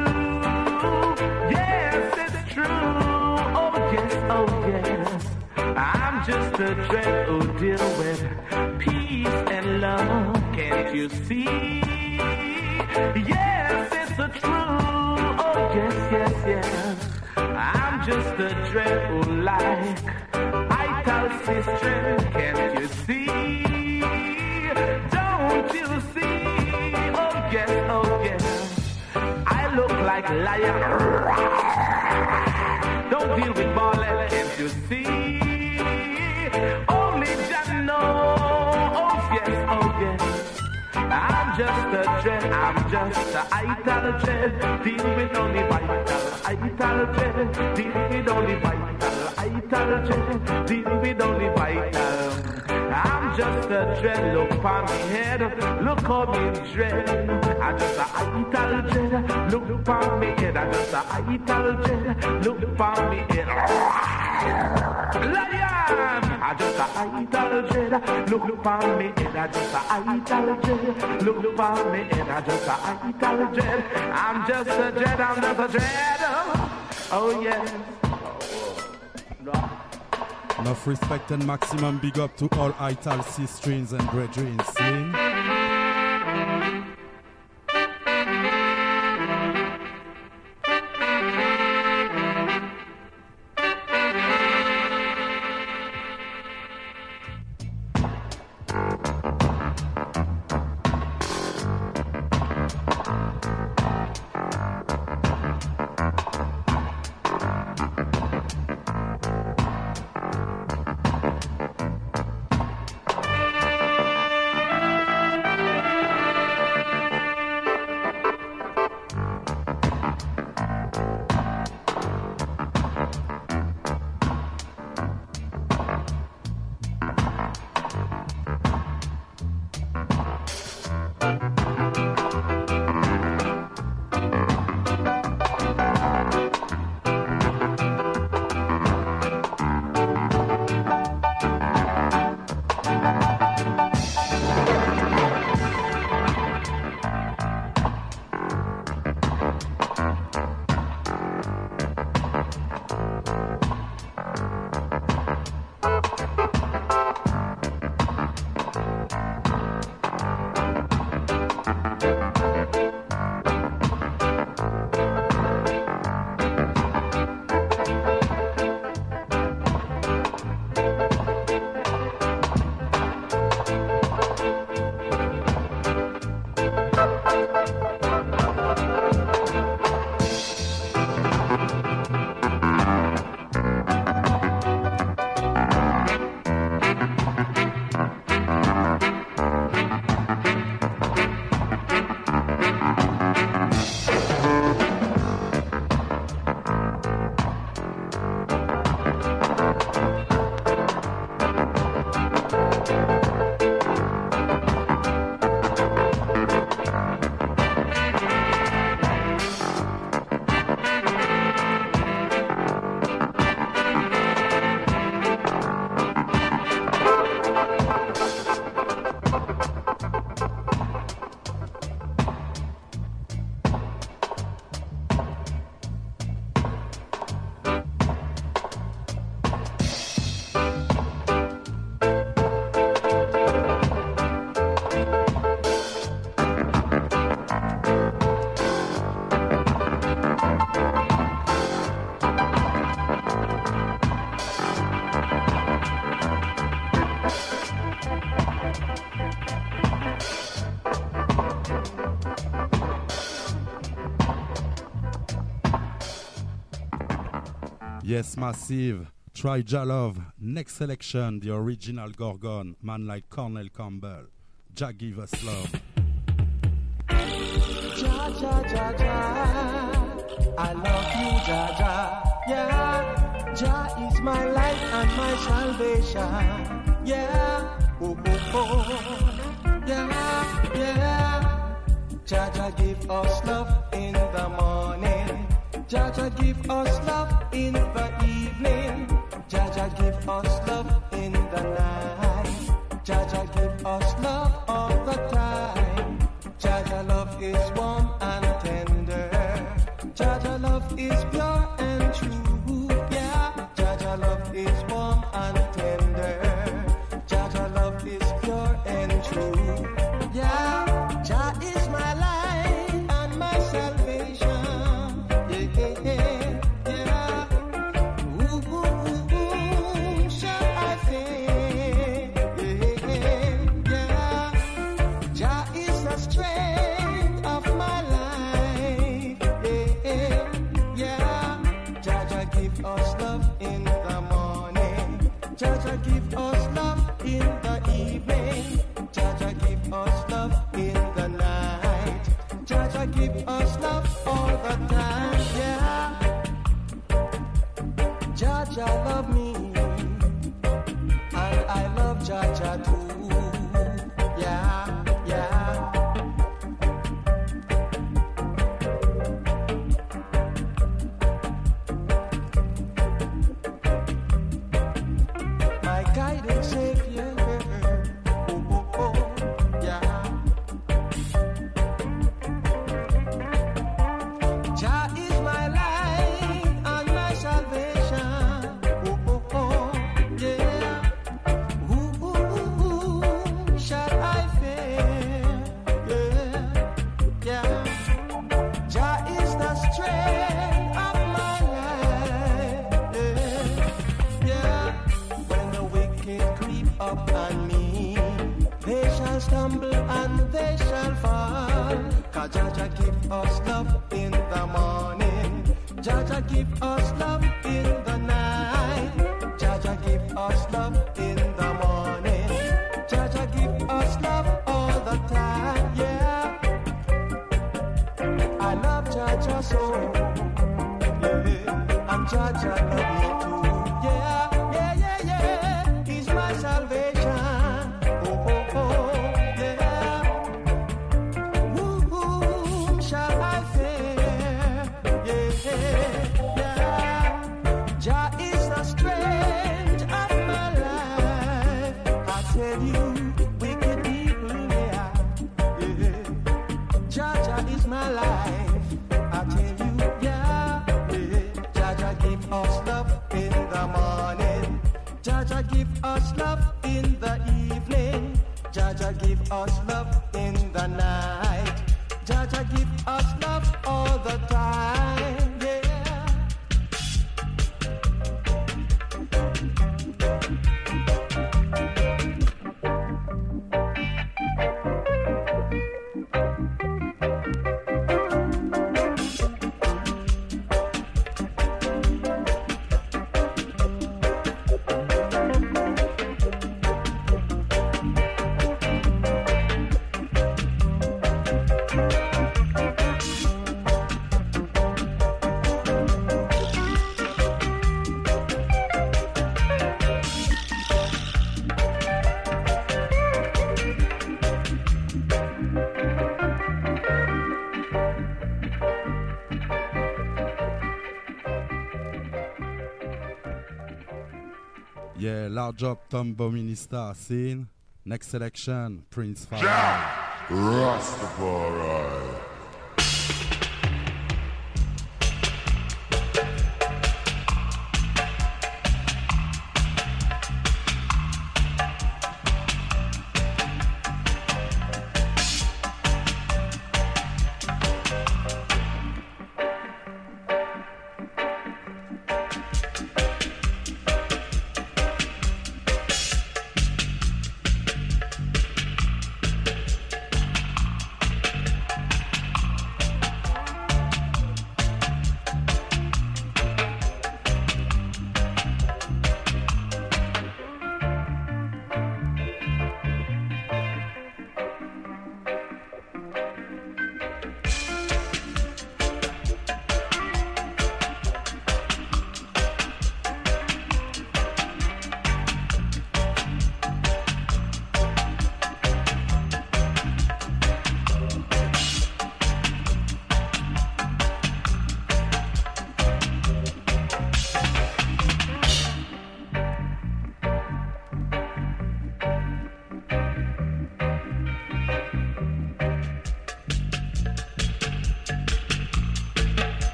Yes, it's true. Oh, yes, oh, yes. I'm just a dread who deal with peace and love. Can't you see? Yes, it's the truth. Oh, yes, yes, yes. I'm just a dread who like ital sister. Can't you see? Don't you see? Oh, yes, oh, yes. I look like a lion. Don't deal with ballad, can't you see? Only Jah know. Oh, yes, oh, yes. I'm just a dread, I'm just a ital dread. Deal with only vital, ital dread. Deal with only vital, ital dread. Deal with only vital. I'm just a dread, look on me head, look how me dread. I'm just a ital dread, look on me head. I'm just a ital dread, look on me head. Lion! I'm just a ital dread, look on me head. I'm just a ital dread, look on me head. I'm just a ital dread. I'm just a dread, I'm just a dread. Oh yes. Enough respect and maximum big up to all Ital C strings and brethren. Sing. Yes, massive. Try Jalove. Next selection, the original Gorgon. Man like Cornel Campbell. Jah give us love. Jah, Jah, Jah, Jah. I love you, Jah, Jah. Yeah. Jah is my life and my salvation. Yeah. Oh, oh, oh. Yeah, yeah. Jah, Jah give us love in the morning. Jah, Jah give us love in the evening. Jah, Jah give us love in the night. Jah, Jah give us love all the time. Jah, Jah love is warm and tender. Jah, Jah love is pure and true. Yeah, Jah, Jah love is warm and tender. Jah, Jah love is pure and true. Yeah, Jah is my life and my salvation. Yeah, yeah, yeah. Ooh, ooh, ooh, ooh, shall I say? Yeah, yeah. Jah is the strength of my life. Yeah, yeah. Jah, Jah give us love in the morning. Jah, Jah give us love in the evening. Jah, Jah give us love in the night. Jah, Jah give us love all the time. Yeah. Jah, Jah love me, and I love Jah, Jah too. Yeah, yeah. My guiding Savior. Oh, oh, oh, yeah. Jah is my life and my salvation. Oh, oh, oh, yeah. Ooh, ooh, ooh, shall I fear? Yeah, yeah. Jah is the strength of my life. Yeah, yeah. When the wicked creep up on me, they shall stumble and they shall fall. Cause Jah, Jah give us love in the morning. Jah, Jah give us love in the night. Jah, Jah give us love in the morning. Jah, Jah give us love all the time. Yeah, I love Jah, Jah so. Yeah, and Jah, Jah love me too. Yeah, yeah, yeah, yeah. He's my salvation. Oh, oh, oh, yeah. Whom shall I fear? Yeah, yeah. Jah is the strength of my life. I tell you, wicked people, yeah, yeah. Jah, Jah is my life. I tell you, yeah, yeah. Jah, Jah give us love in the morning. Jah, Jah give us love in the evening. Jah, Jah give us love in the night. Jah, Jah give us love all the time. Yeah. Yeah, large up Tom Bominista scene. Next selection, Prince Fire. Rastafari.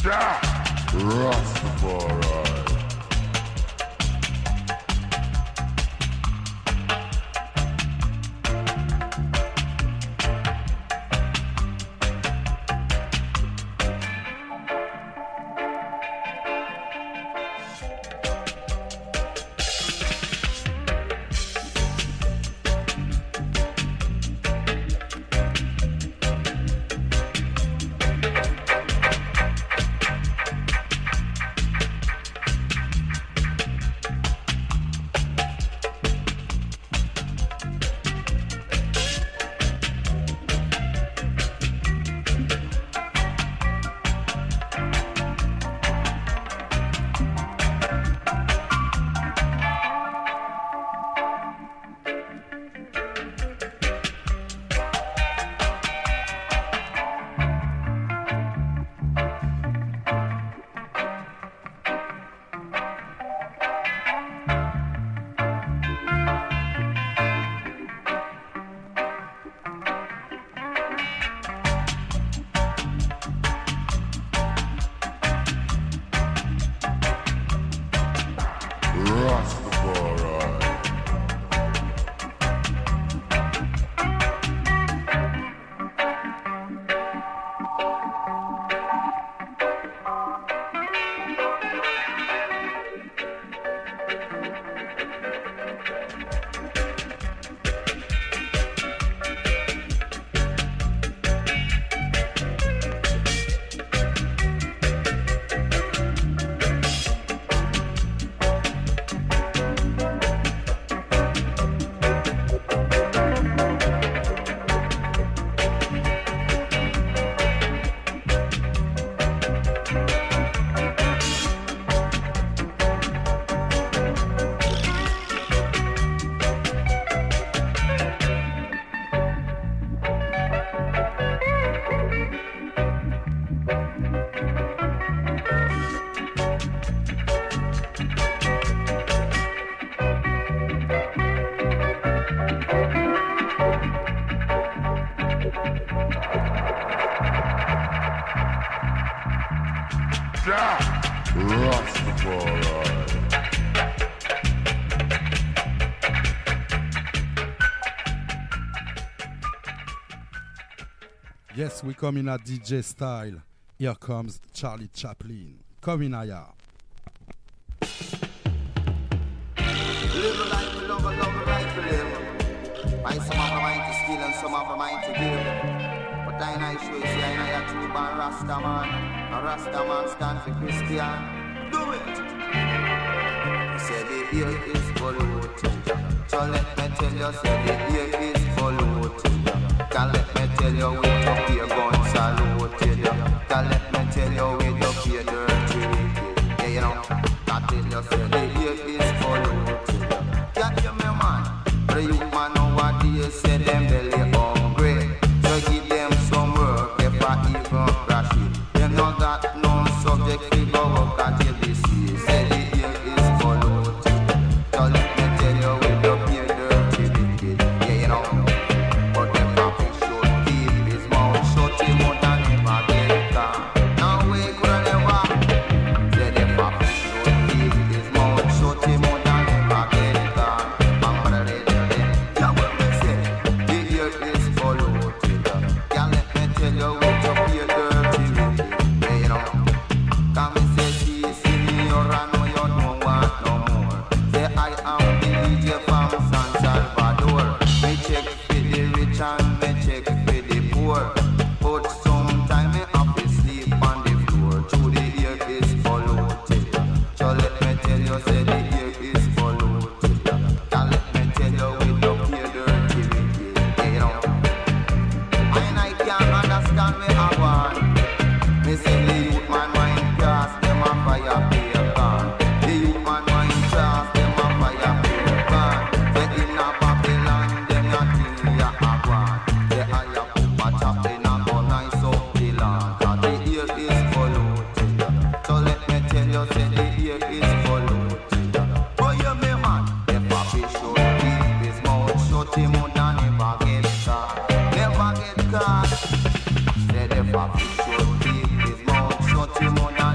Yes, we come in a D J style. Here comes Charlie Chaplin. Come in here. Live a life we love, a love a life we live. Find some of a mind to steal and some of a mind to give. But I know show you, see, I know you're true born Rasta man. A Rasta man stand for Christian. Do it! He said the ear is polluted. So let me tell you, say the ear is polluted. Can let me tell you, with up your gun saluted. Can let me tell you, with up your dirty wicked. Yeah, you know, can tell you, say the ear is polluted. Can't hear me, man. The youth man nowadays say them belly hungry. So give them some work if I even crash it. Them not got no subject to go work until they see. Say the ear is polluted. So let me tell you, with up your dirty wicked. Yeah, you know. But them happy should keep his mouth shut. He won't never get caught. Now we could never. Say them happy should keep his mouth shut. He won't never get caught. I'm gonna let you in. Yeah, what me say? The ear is polluted. Can't let me tell you what up your dirty wicked. Yeah, you know. Come and say she see me or I know you don't want no more. Say I am the D J from San Salvador. Me check for the rich and me check for the poor. But sometime me have to sleep on the floor. Through the ear is polluted. So let me tell you, say the ear is polluted. Can't let me tell you with up here dirty wicked. Yeah, you know. And I can't understand me I want. Me say the youth man mind cast them a fire paper. The youth man mind cast them a fire paper. Say in a Babylon them nothing ya a want. Say I a put a chop in a gun and suck the land. 'Cause the ear is polluted. So let me tell you, say the ear is polluted. Oh you me man, if a fish should keep his mouth shut, him would never get caught. Never get caught. Say if a fish should keep his mouth shut, him would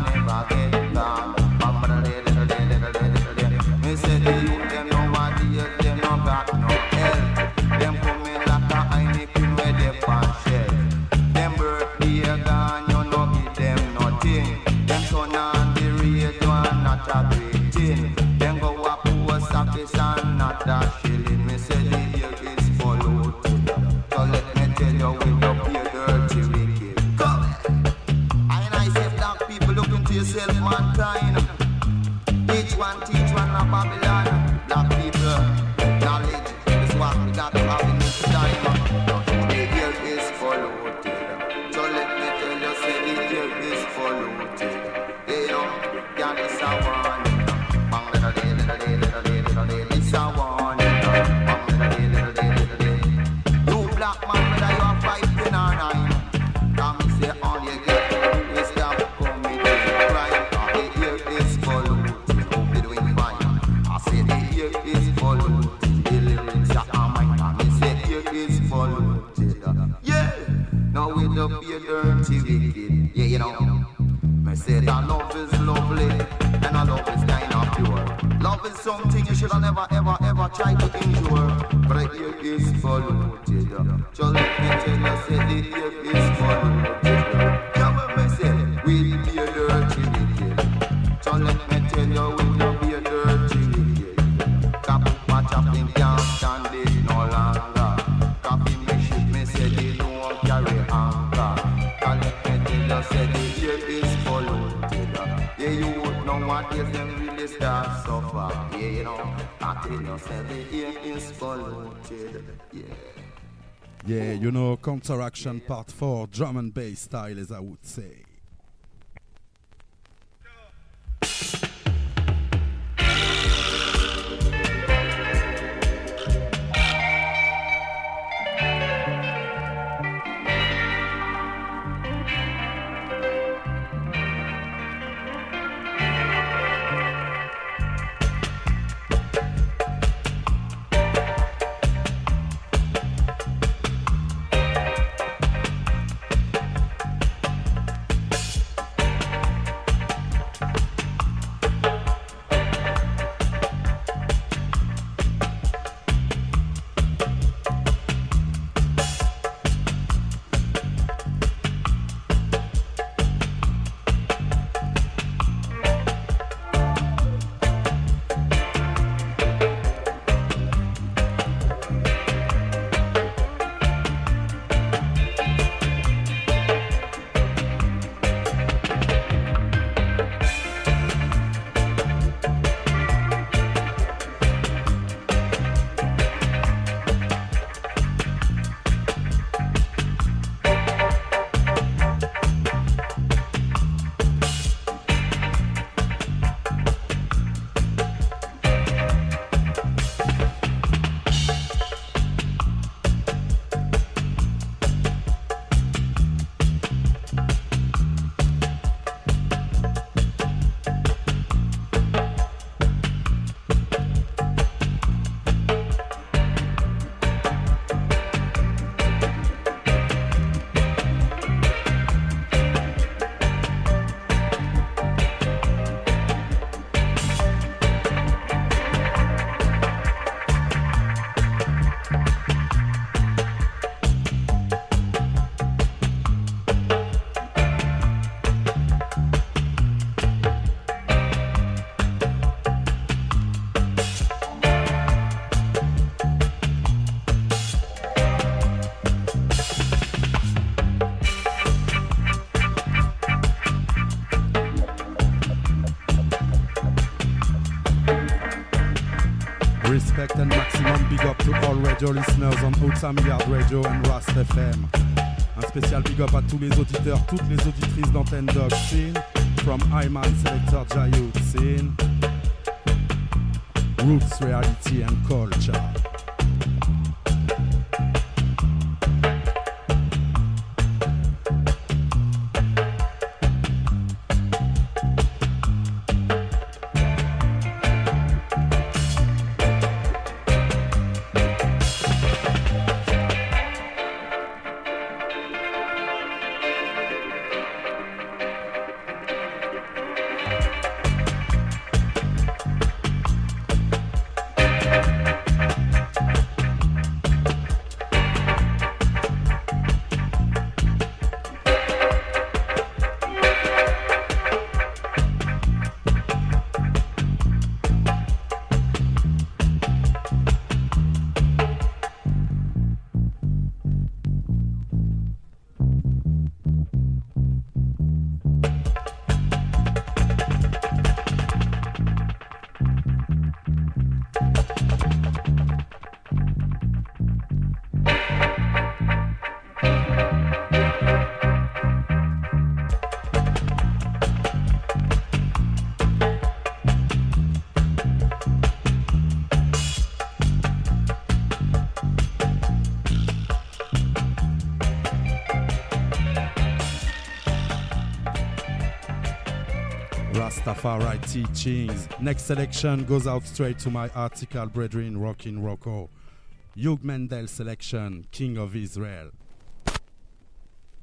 Now with the be dirty wicked. Yeah, you know. I said that love is lovely and our love is kind of pure. Love is something you should never ever ever try to endure. But the ear is polluted. Just let me tell you, say the ear is polluted. Come on, me say, we'll be a dirty wicked. Just let me tell you, we'll be a dirty wicked. Kappa chopping can't stand it no longer. Copy me ship, me say they don't carry anchor. Just let me tell you, say the ear is yeah, you would know what is them really start suffer. Yeah, you know, I tell you, say the air is polluted. Yeah. Yeah, you know, Counteraction Part four, drum and bass style, as I would say. Respect and maximum big up to all radio listeners on Outta Milliard Radio and Rast F M. Un spécial big up à tous les auditeurs, toutes les auditrices d'Antenne Dog Scene, from Hyman Selector Jayut Scene, Roots Reality and Culture. Rastafari teachings. Next selection goes out straight to my article brethren Rockin' Rocco. Hugh Mendel selection, King of Israel.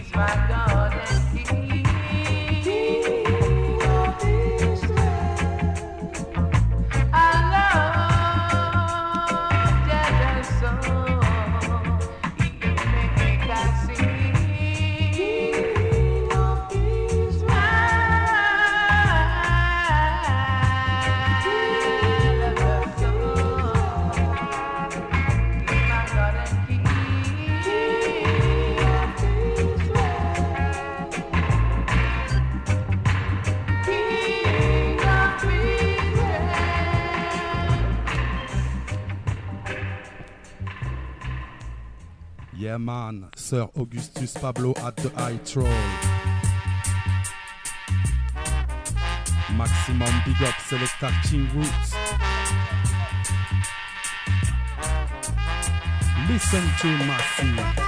Yeah, man, Sir Augustus Pablo at the High Troll. Maximum big up Selecta King Roots. Listen to Massive.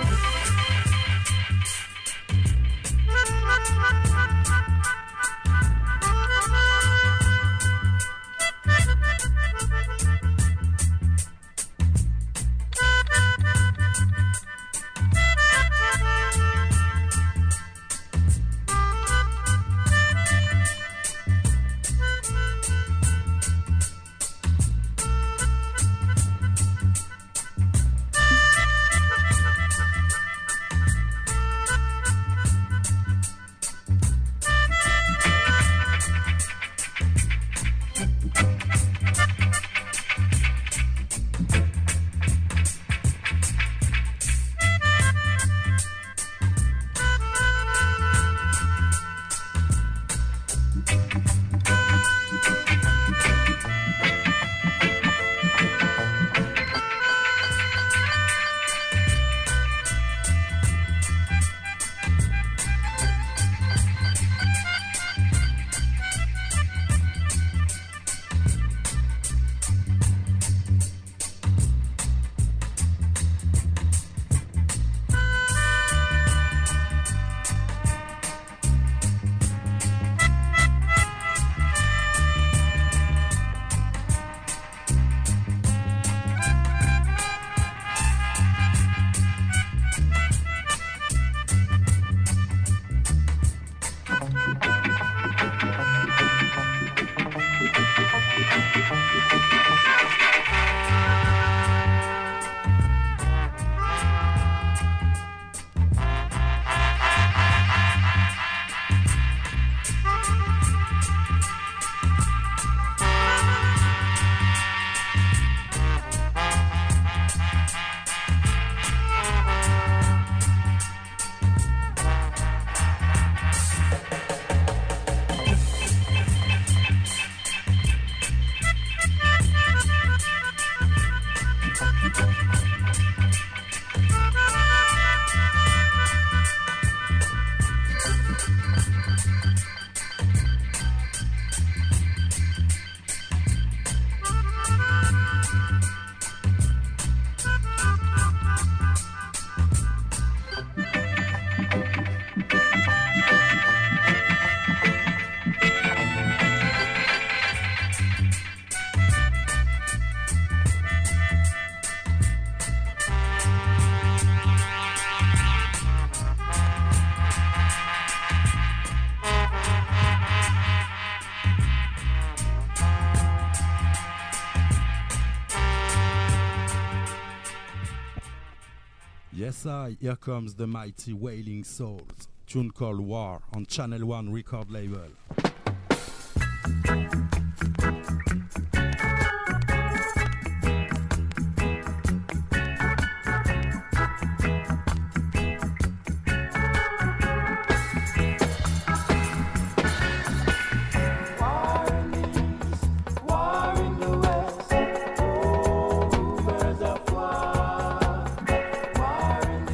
Yes, I. Here comes the mighty Wailing Souls. Tune called War on Channel One record label.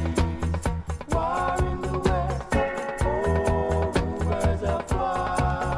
War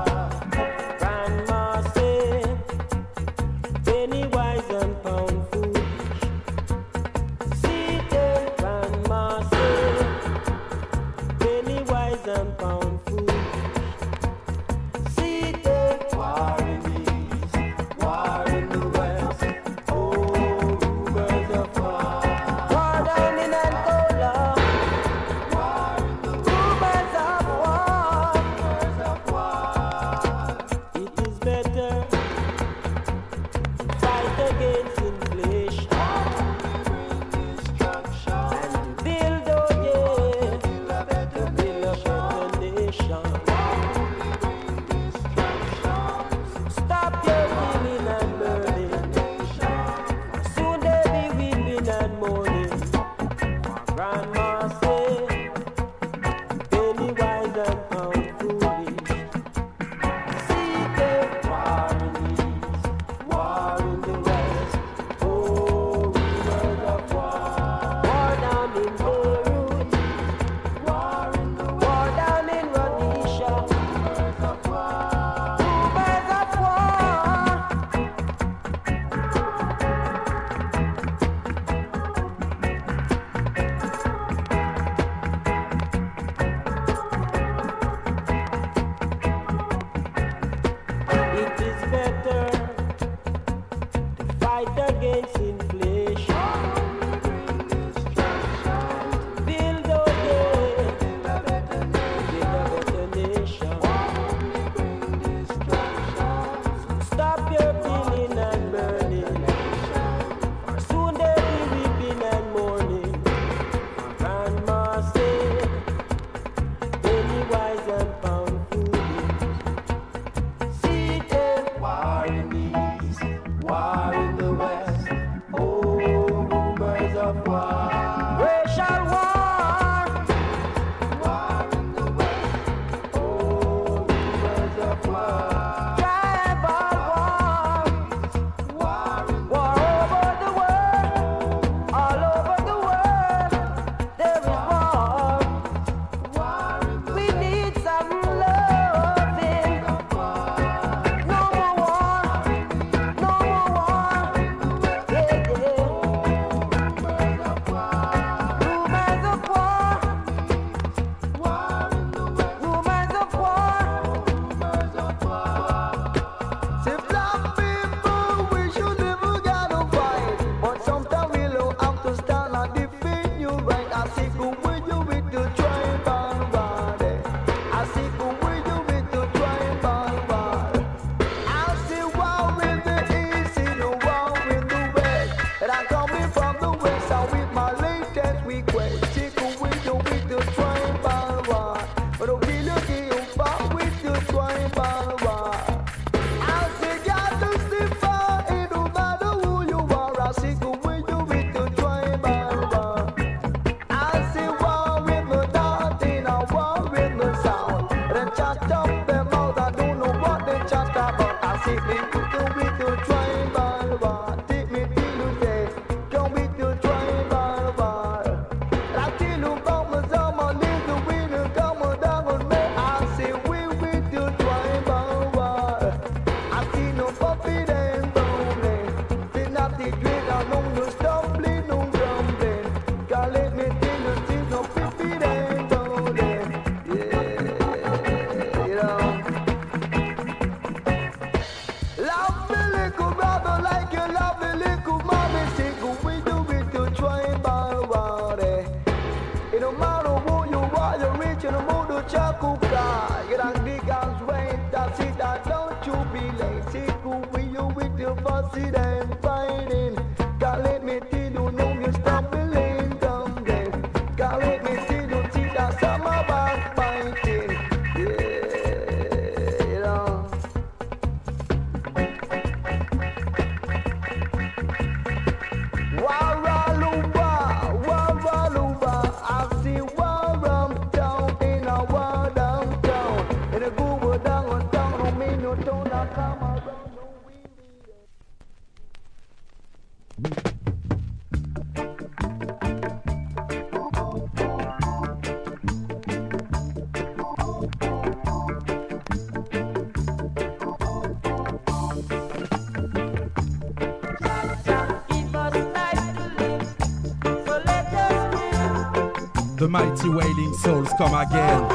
The mighty wailing souls come again.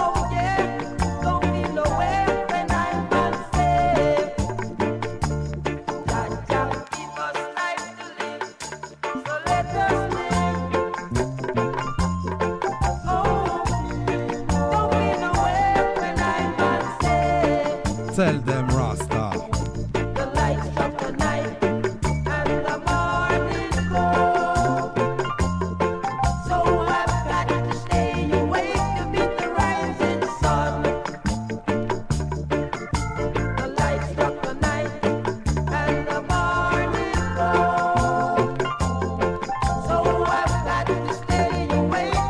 Tell them Rasta. The lights of the night and the morning glow. So I've got to stay awake to meet the rising sun. The lights of the night and the morning glow. So I've got to stay awake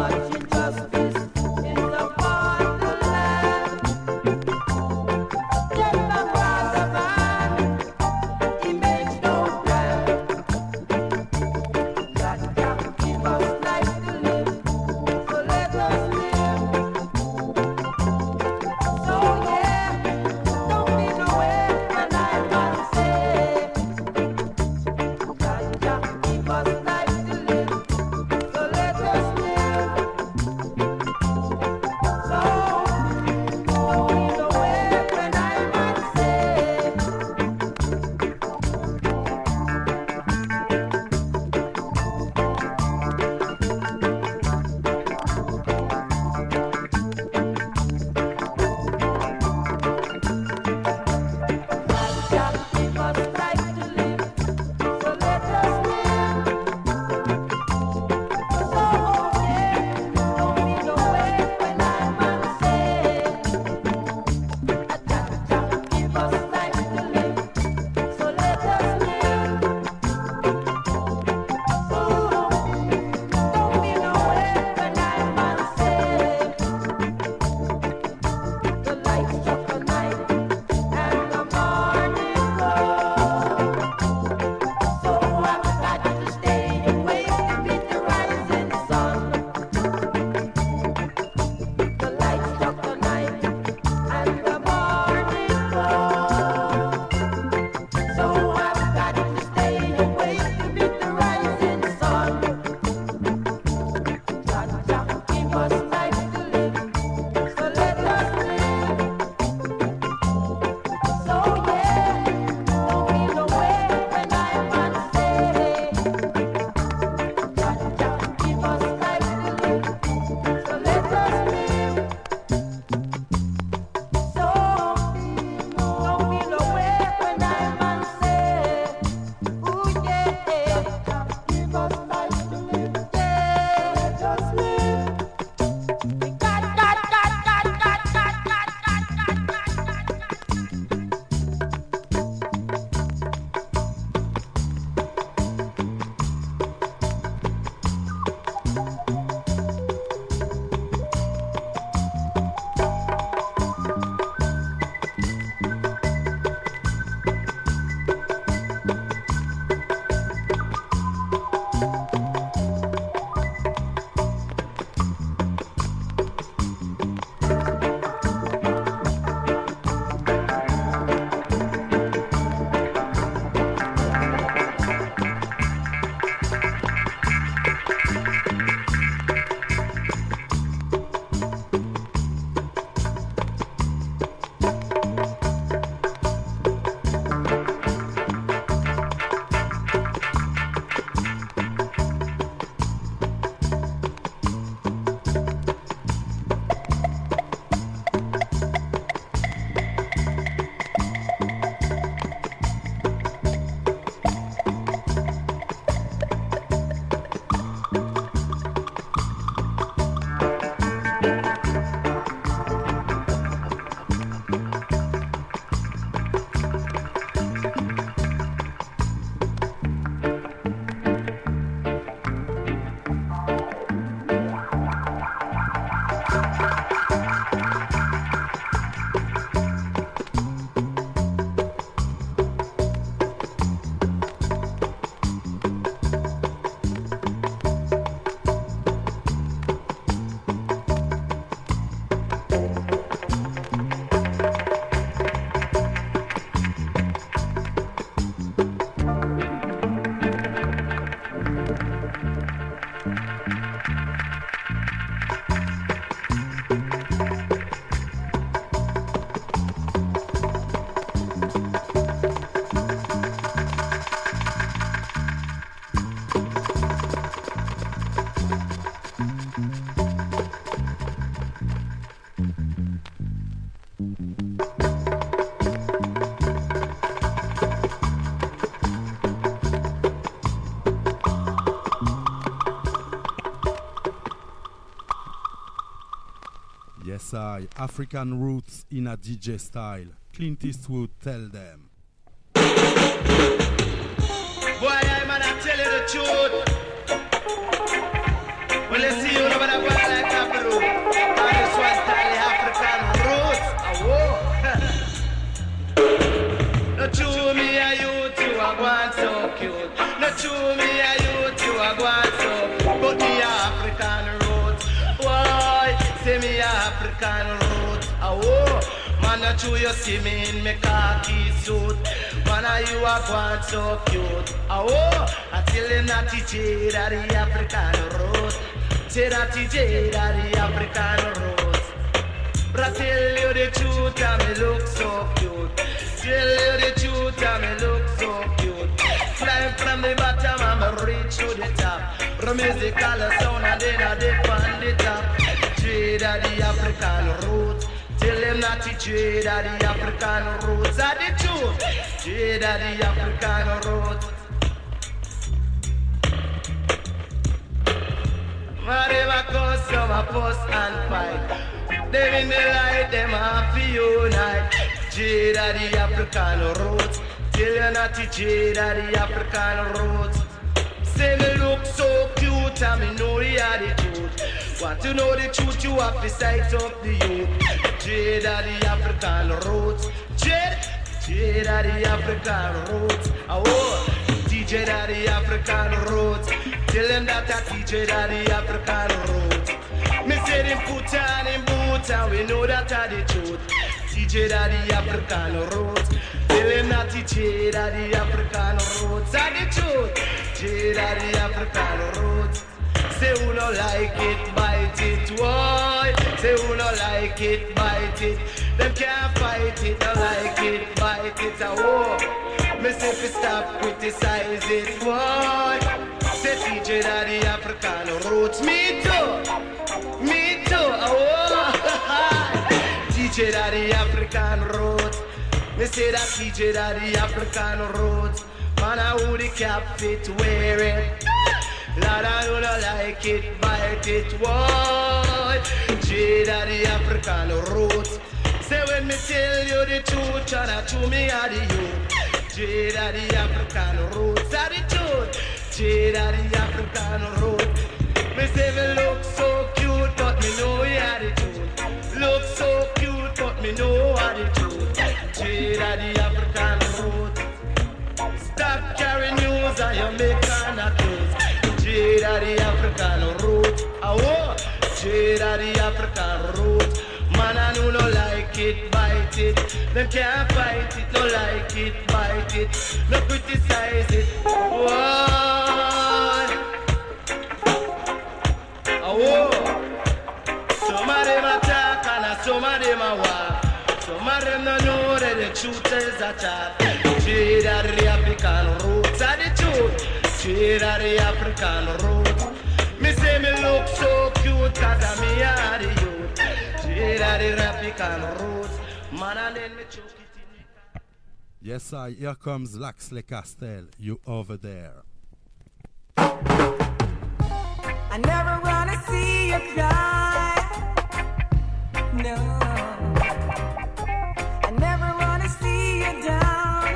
Yes, I. African roots in a D J style. Clint Eastwood, tell them. Boy, I man, I tell you the truth. Well, let's see you over the African roots. Oh, man, I true you see me in my khaki suit. Man, are you a gone so cute? Oh, I tell him that T J that the African roots. Say that T J that the African roots. But I tell you the truth, and me look so cute. Tell you the truth, and me look so cute. Flying from the bottom, I'ma reach to the top. From musical sound, and then I dip on the top. J that the African roots. Tell them not to J that the African roots are the truth. J that the African roots. Whatever cause some a fuss and fight. Them in the light, them have to unite. J that the African roots. Tell you not to J that the African roots. Say me look so cute and me know the attitude. Want to know the truth, you have to sight up the youth. J that the African roots. J, J that the African roots. Oh, T J that the African roots. Tell them that I T J that the African roots. Me say them put on him boots and we know that are the truth. T J that the African roots. Tell them that T J that the African roots are the truth. J that the African roots. Say who no like it, bite it, why? Say who no like it, bite it. Them can't fight it, no like it, bite it, oh. Me say fi stop criticize it, why? Say T J that the African roots. Me too, me too, oh. T J that the African roots. Me say that T J that the African roots. Man, I who the cap fit wear it. Lord, I do not like it, bite it, why? J that the African roots. Say when me tell you the truth, and I to me are the youth. J that the African roots are the truth. J that the African roots. Me say me look so cute, but me know we are the truth. Look so cute, but me know are the truth. J that the African roots. Stop carrying news and you make an accuse. J that the African root. Oh, J that the African root. Man, I know no like it, bite it. Them can't fight it, no like it, bite it. No criticize it. Why? Oh, some of them attack and some of them a walk. Some of them don't know that the truth is a chat. J that the African roots are the truth. J that the African roots. Me say me look so cute cause I'm me are the youth. J that the African roots. Man and then me choke it in. Yes, I. Here comes Laxley Castell. You over there. I never wanna see you cry. No. I never wanna see you down.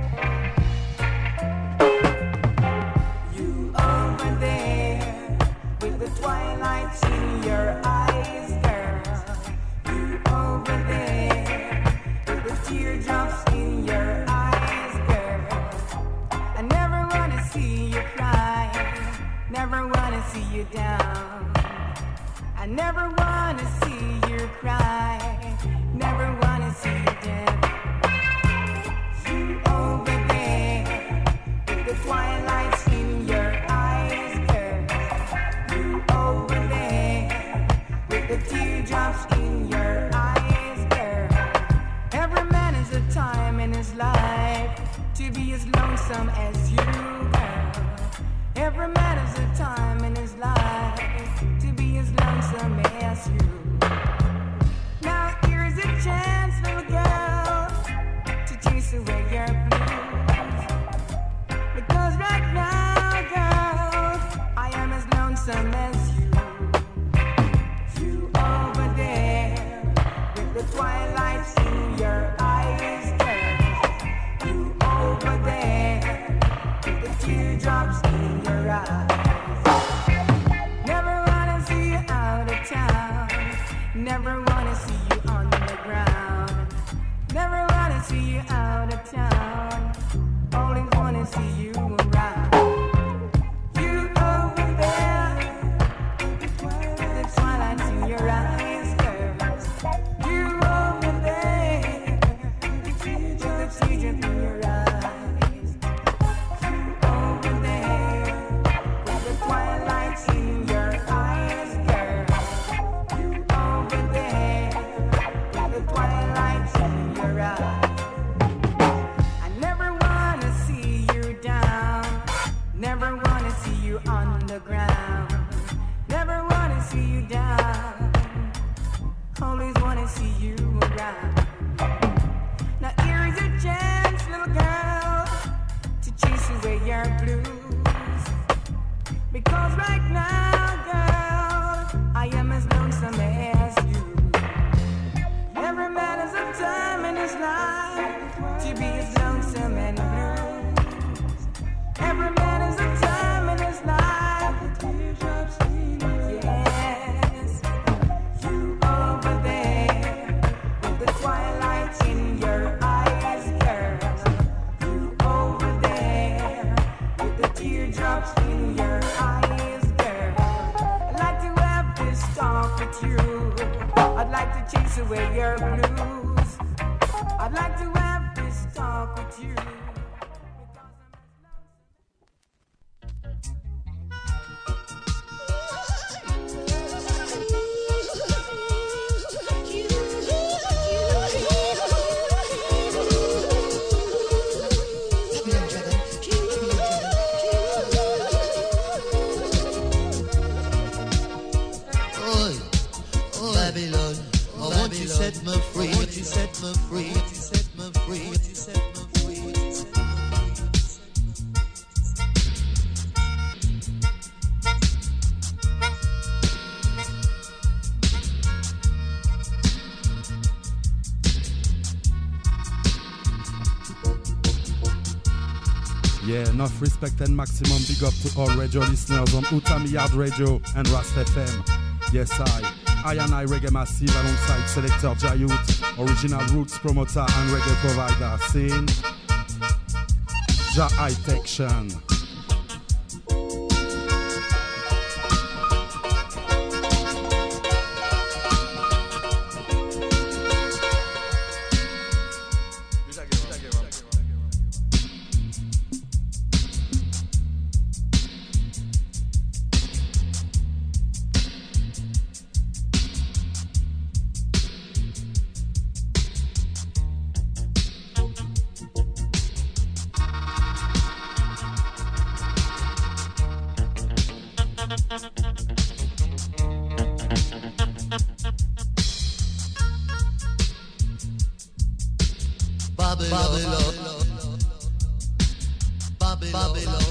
You over there with the twilight in your eyes, girl. You over there with the teardrops in your eyes, girl. I never wanna see you cry. Never wanna see you down. I never wanna see you cry. Never wanna see you down. You over there with the twilight in your eyes, girl. You over there with the teardrops in your eyes, girl. Every man has a time in his life to be as lonesome as you, girl. Every man has a time in his life to be as lonesome as you. Now here's a chance, little girl, to chase away your blues. Because right now, girl, I am as lonesome as you. You over there with the twilight in your eyes, girl. You over there with the teardrops in your eyes. Never wanna see you out of town. Never wanna see you on the ground. Never wanna see you out of town. Always wanna see you around. You over there with the twilight in your eyes, girl. wanna see you around. Now here is your chance, little girl, to chase away your blues. Because right now, girl, I am as lonesome as you. Every man has a time in his life to be as lonesome and blue. Every man has a time in his life. Yes, you over there with the twilight in your eyes, girl. You over there with the teardrops in your eyes, girl. I'd like to have this talk with you. I'd like to chase away your blues. I'd like to have this talk with you. Babylon, I want you set me free, want you set me free, want you set me free, want you set me free. Yeah, enough respect and maximum big up to all radio listeners on Utami Yard Radio and Rast F M. Yes, I, I and I Reggae Massive alongside Selector Jayut, original roots promoter and reggae provider, Scene, Ja High-Tection. Babylon, Babylon, Babylon.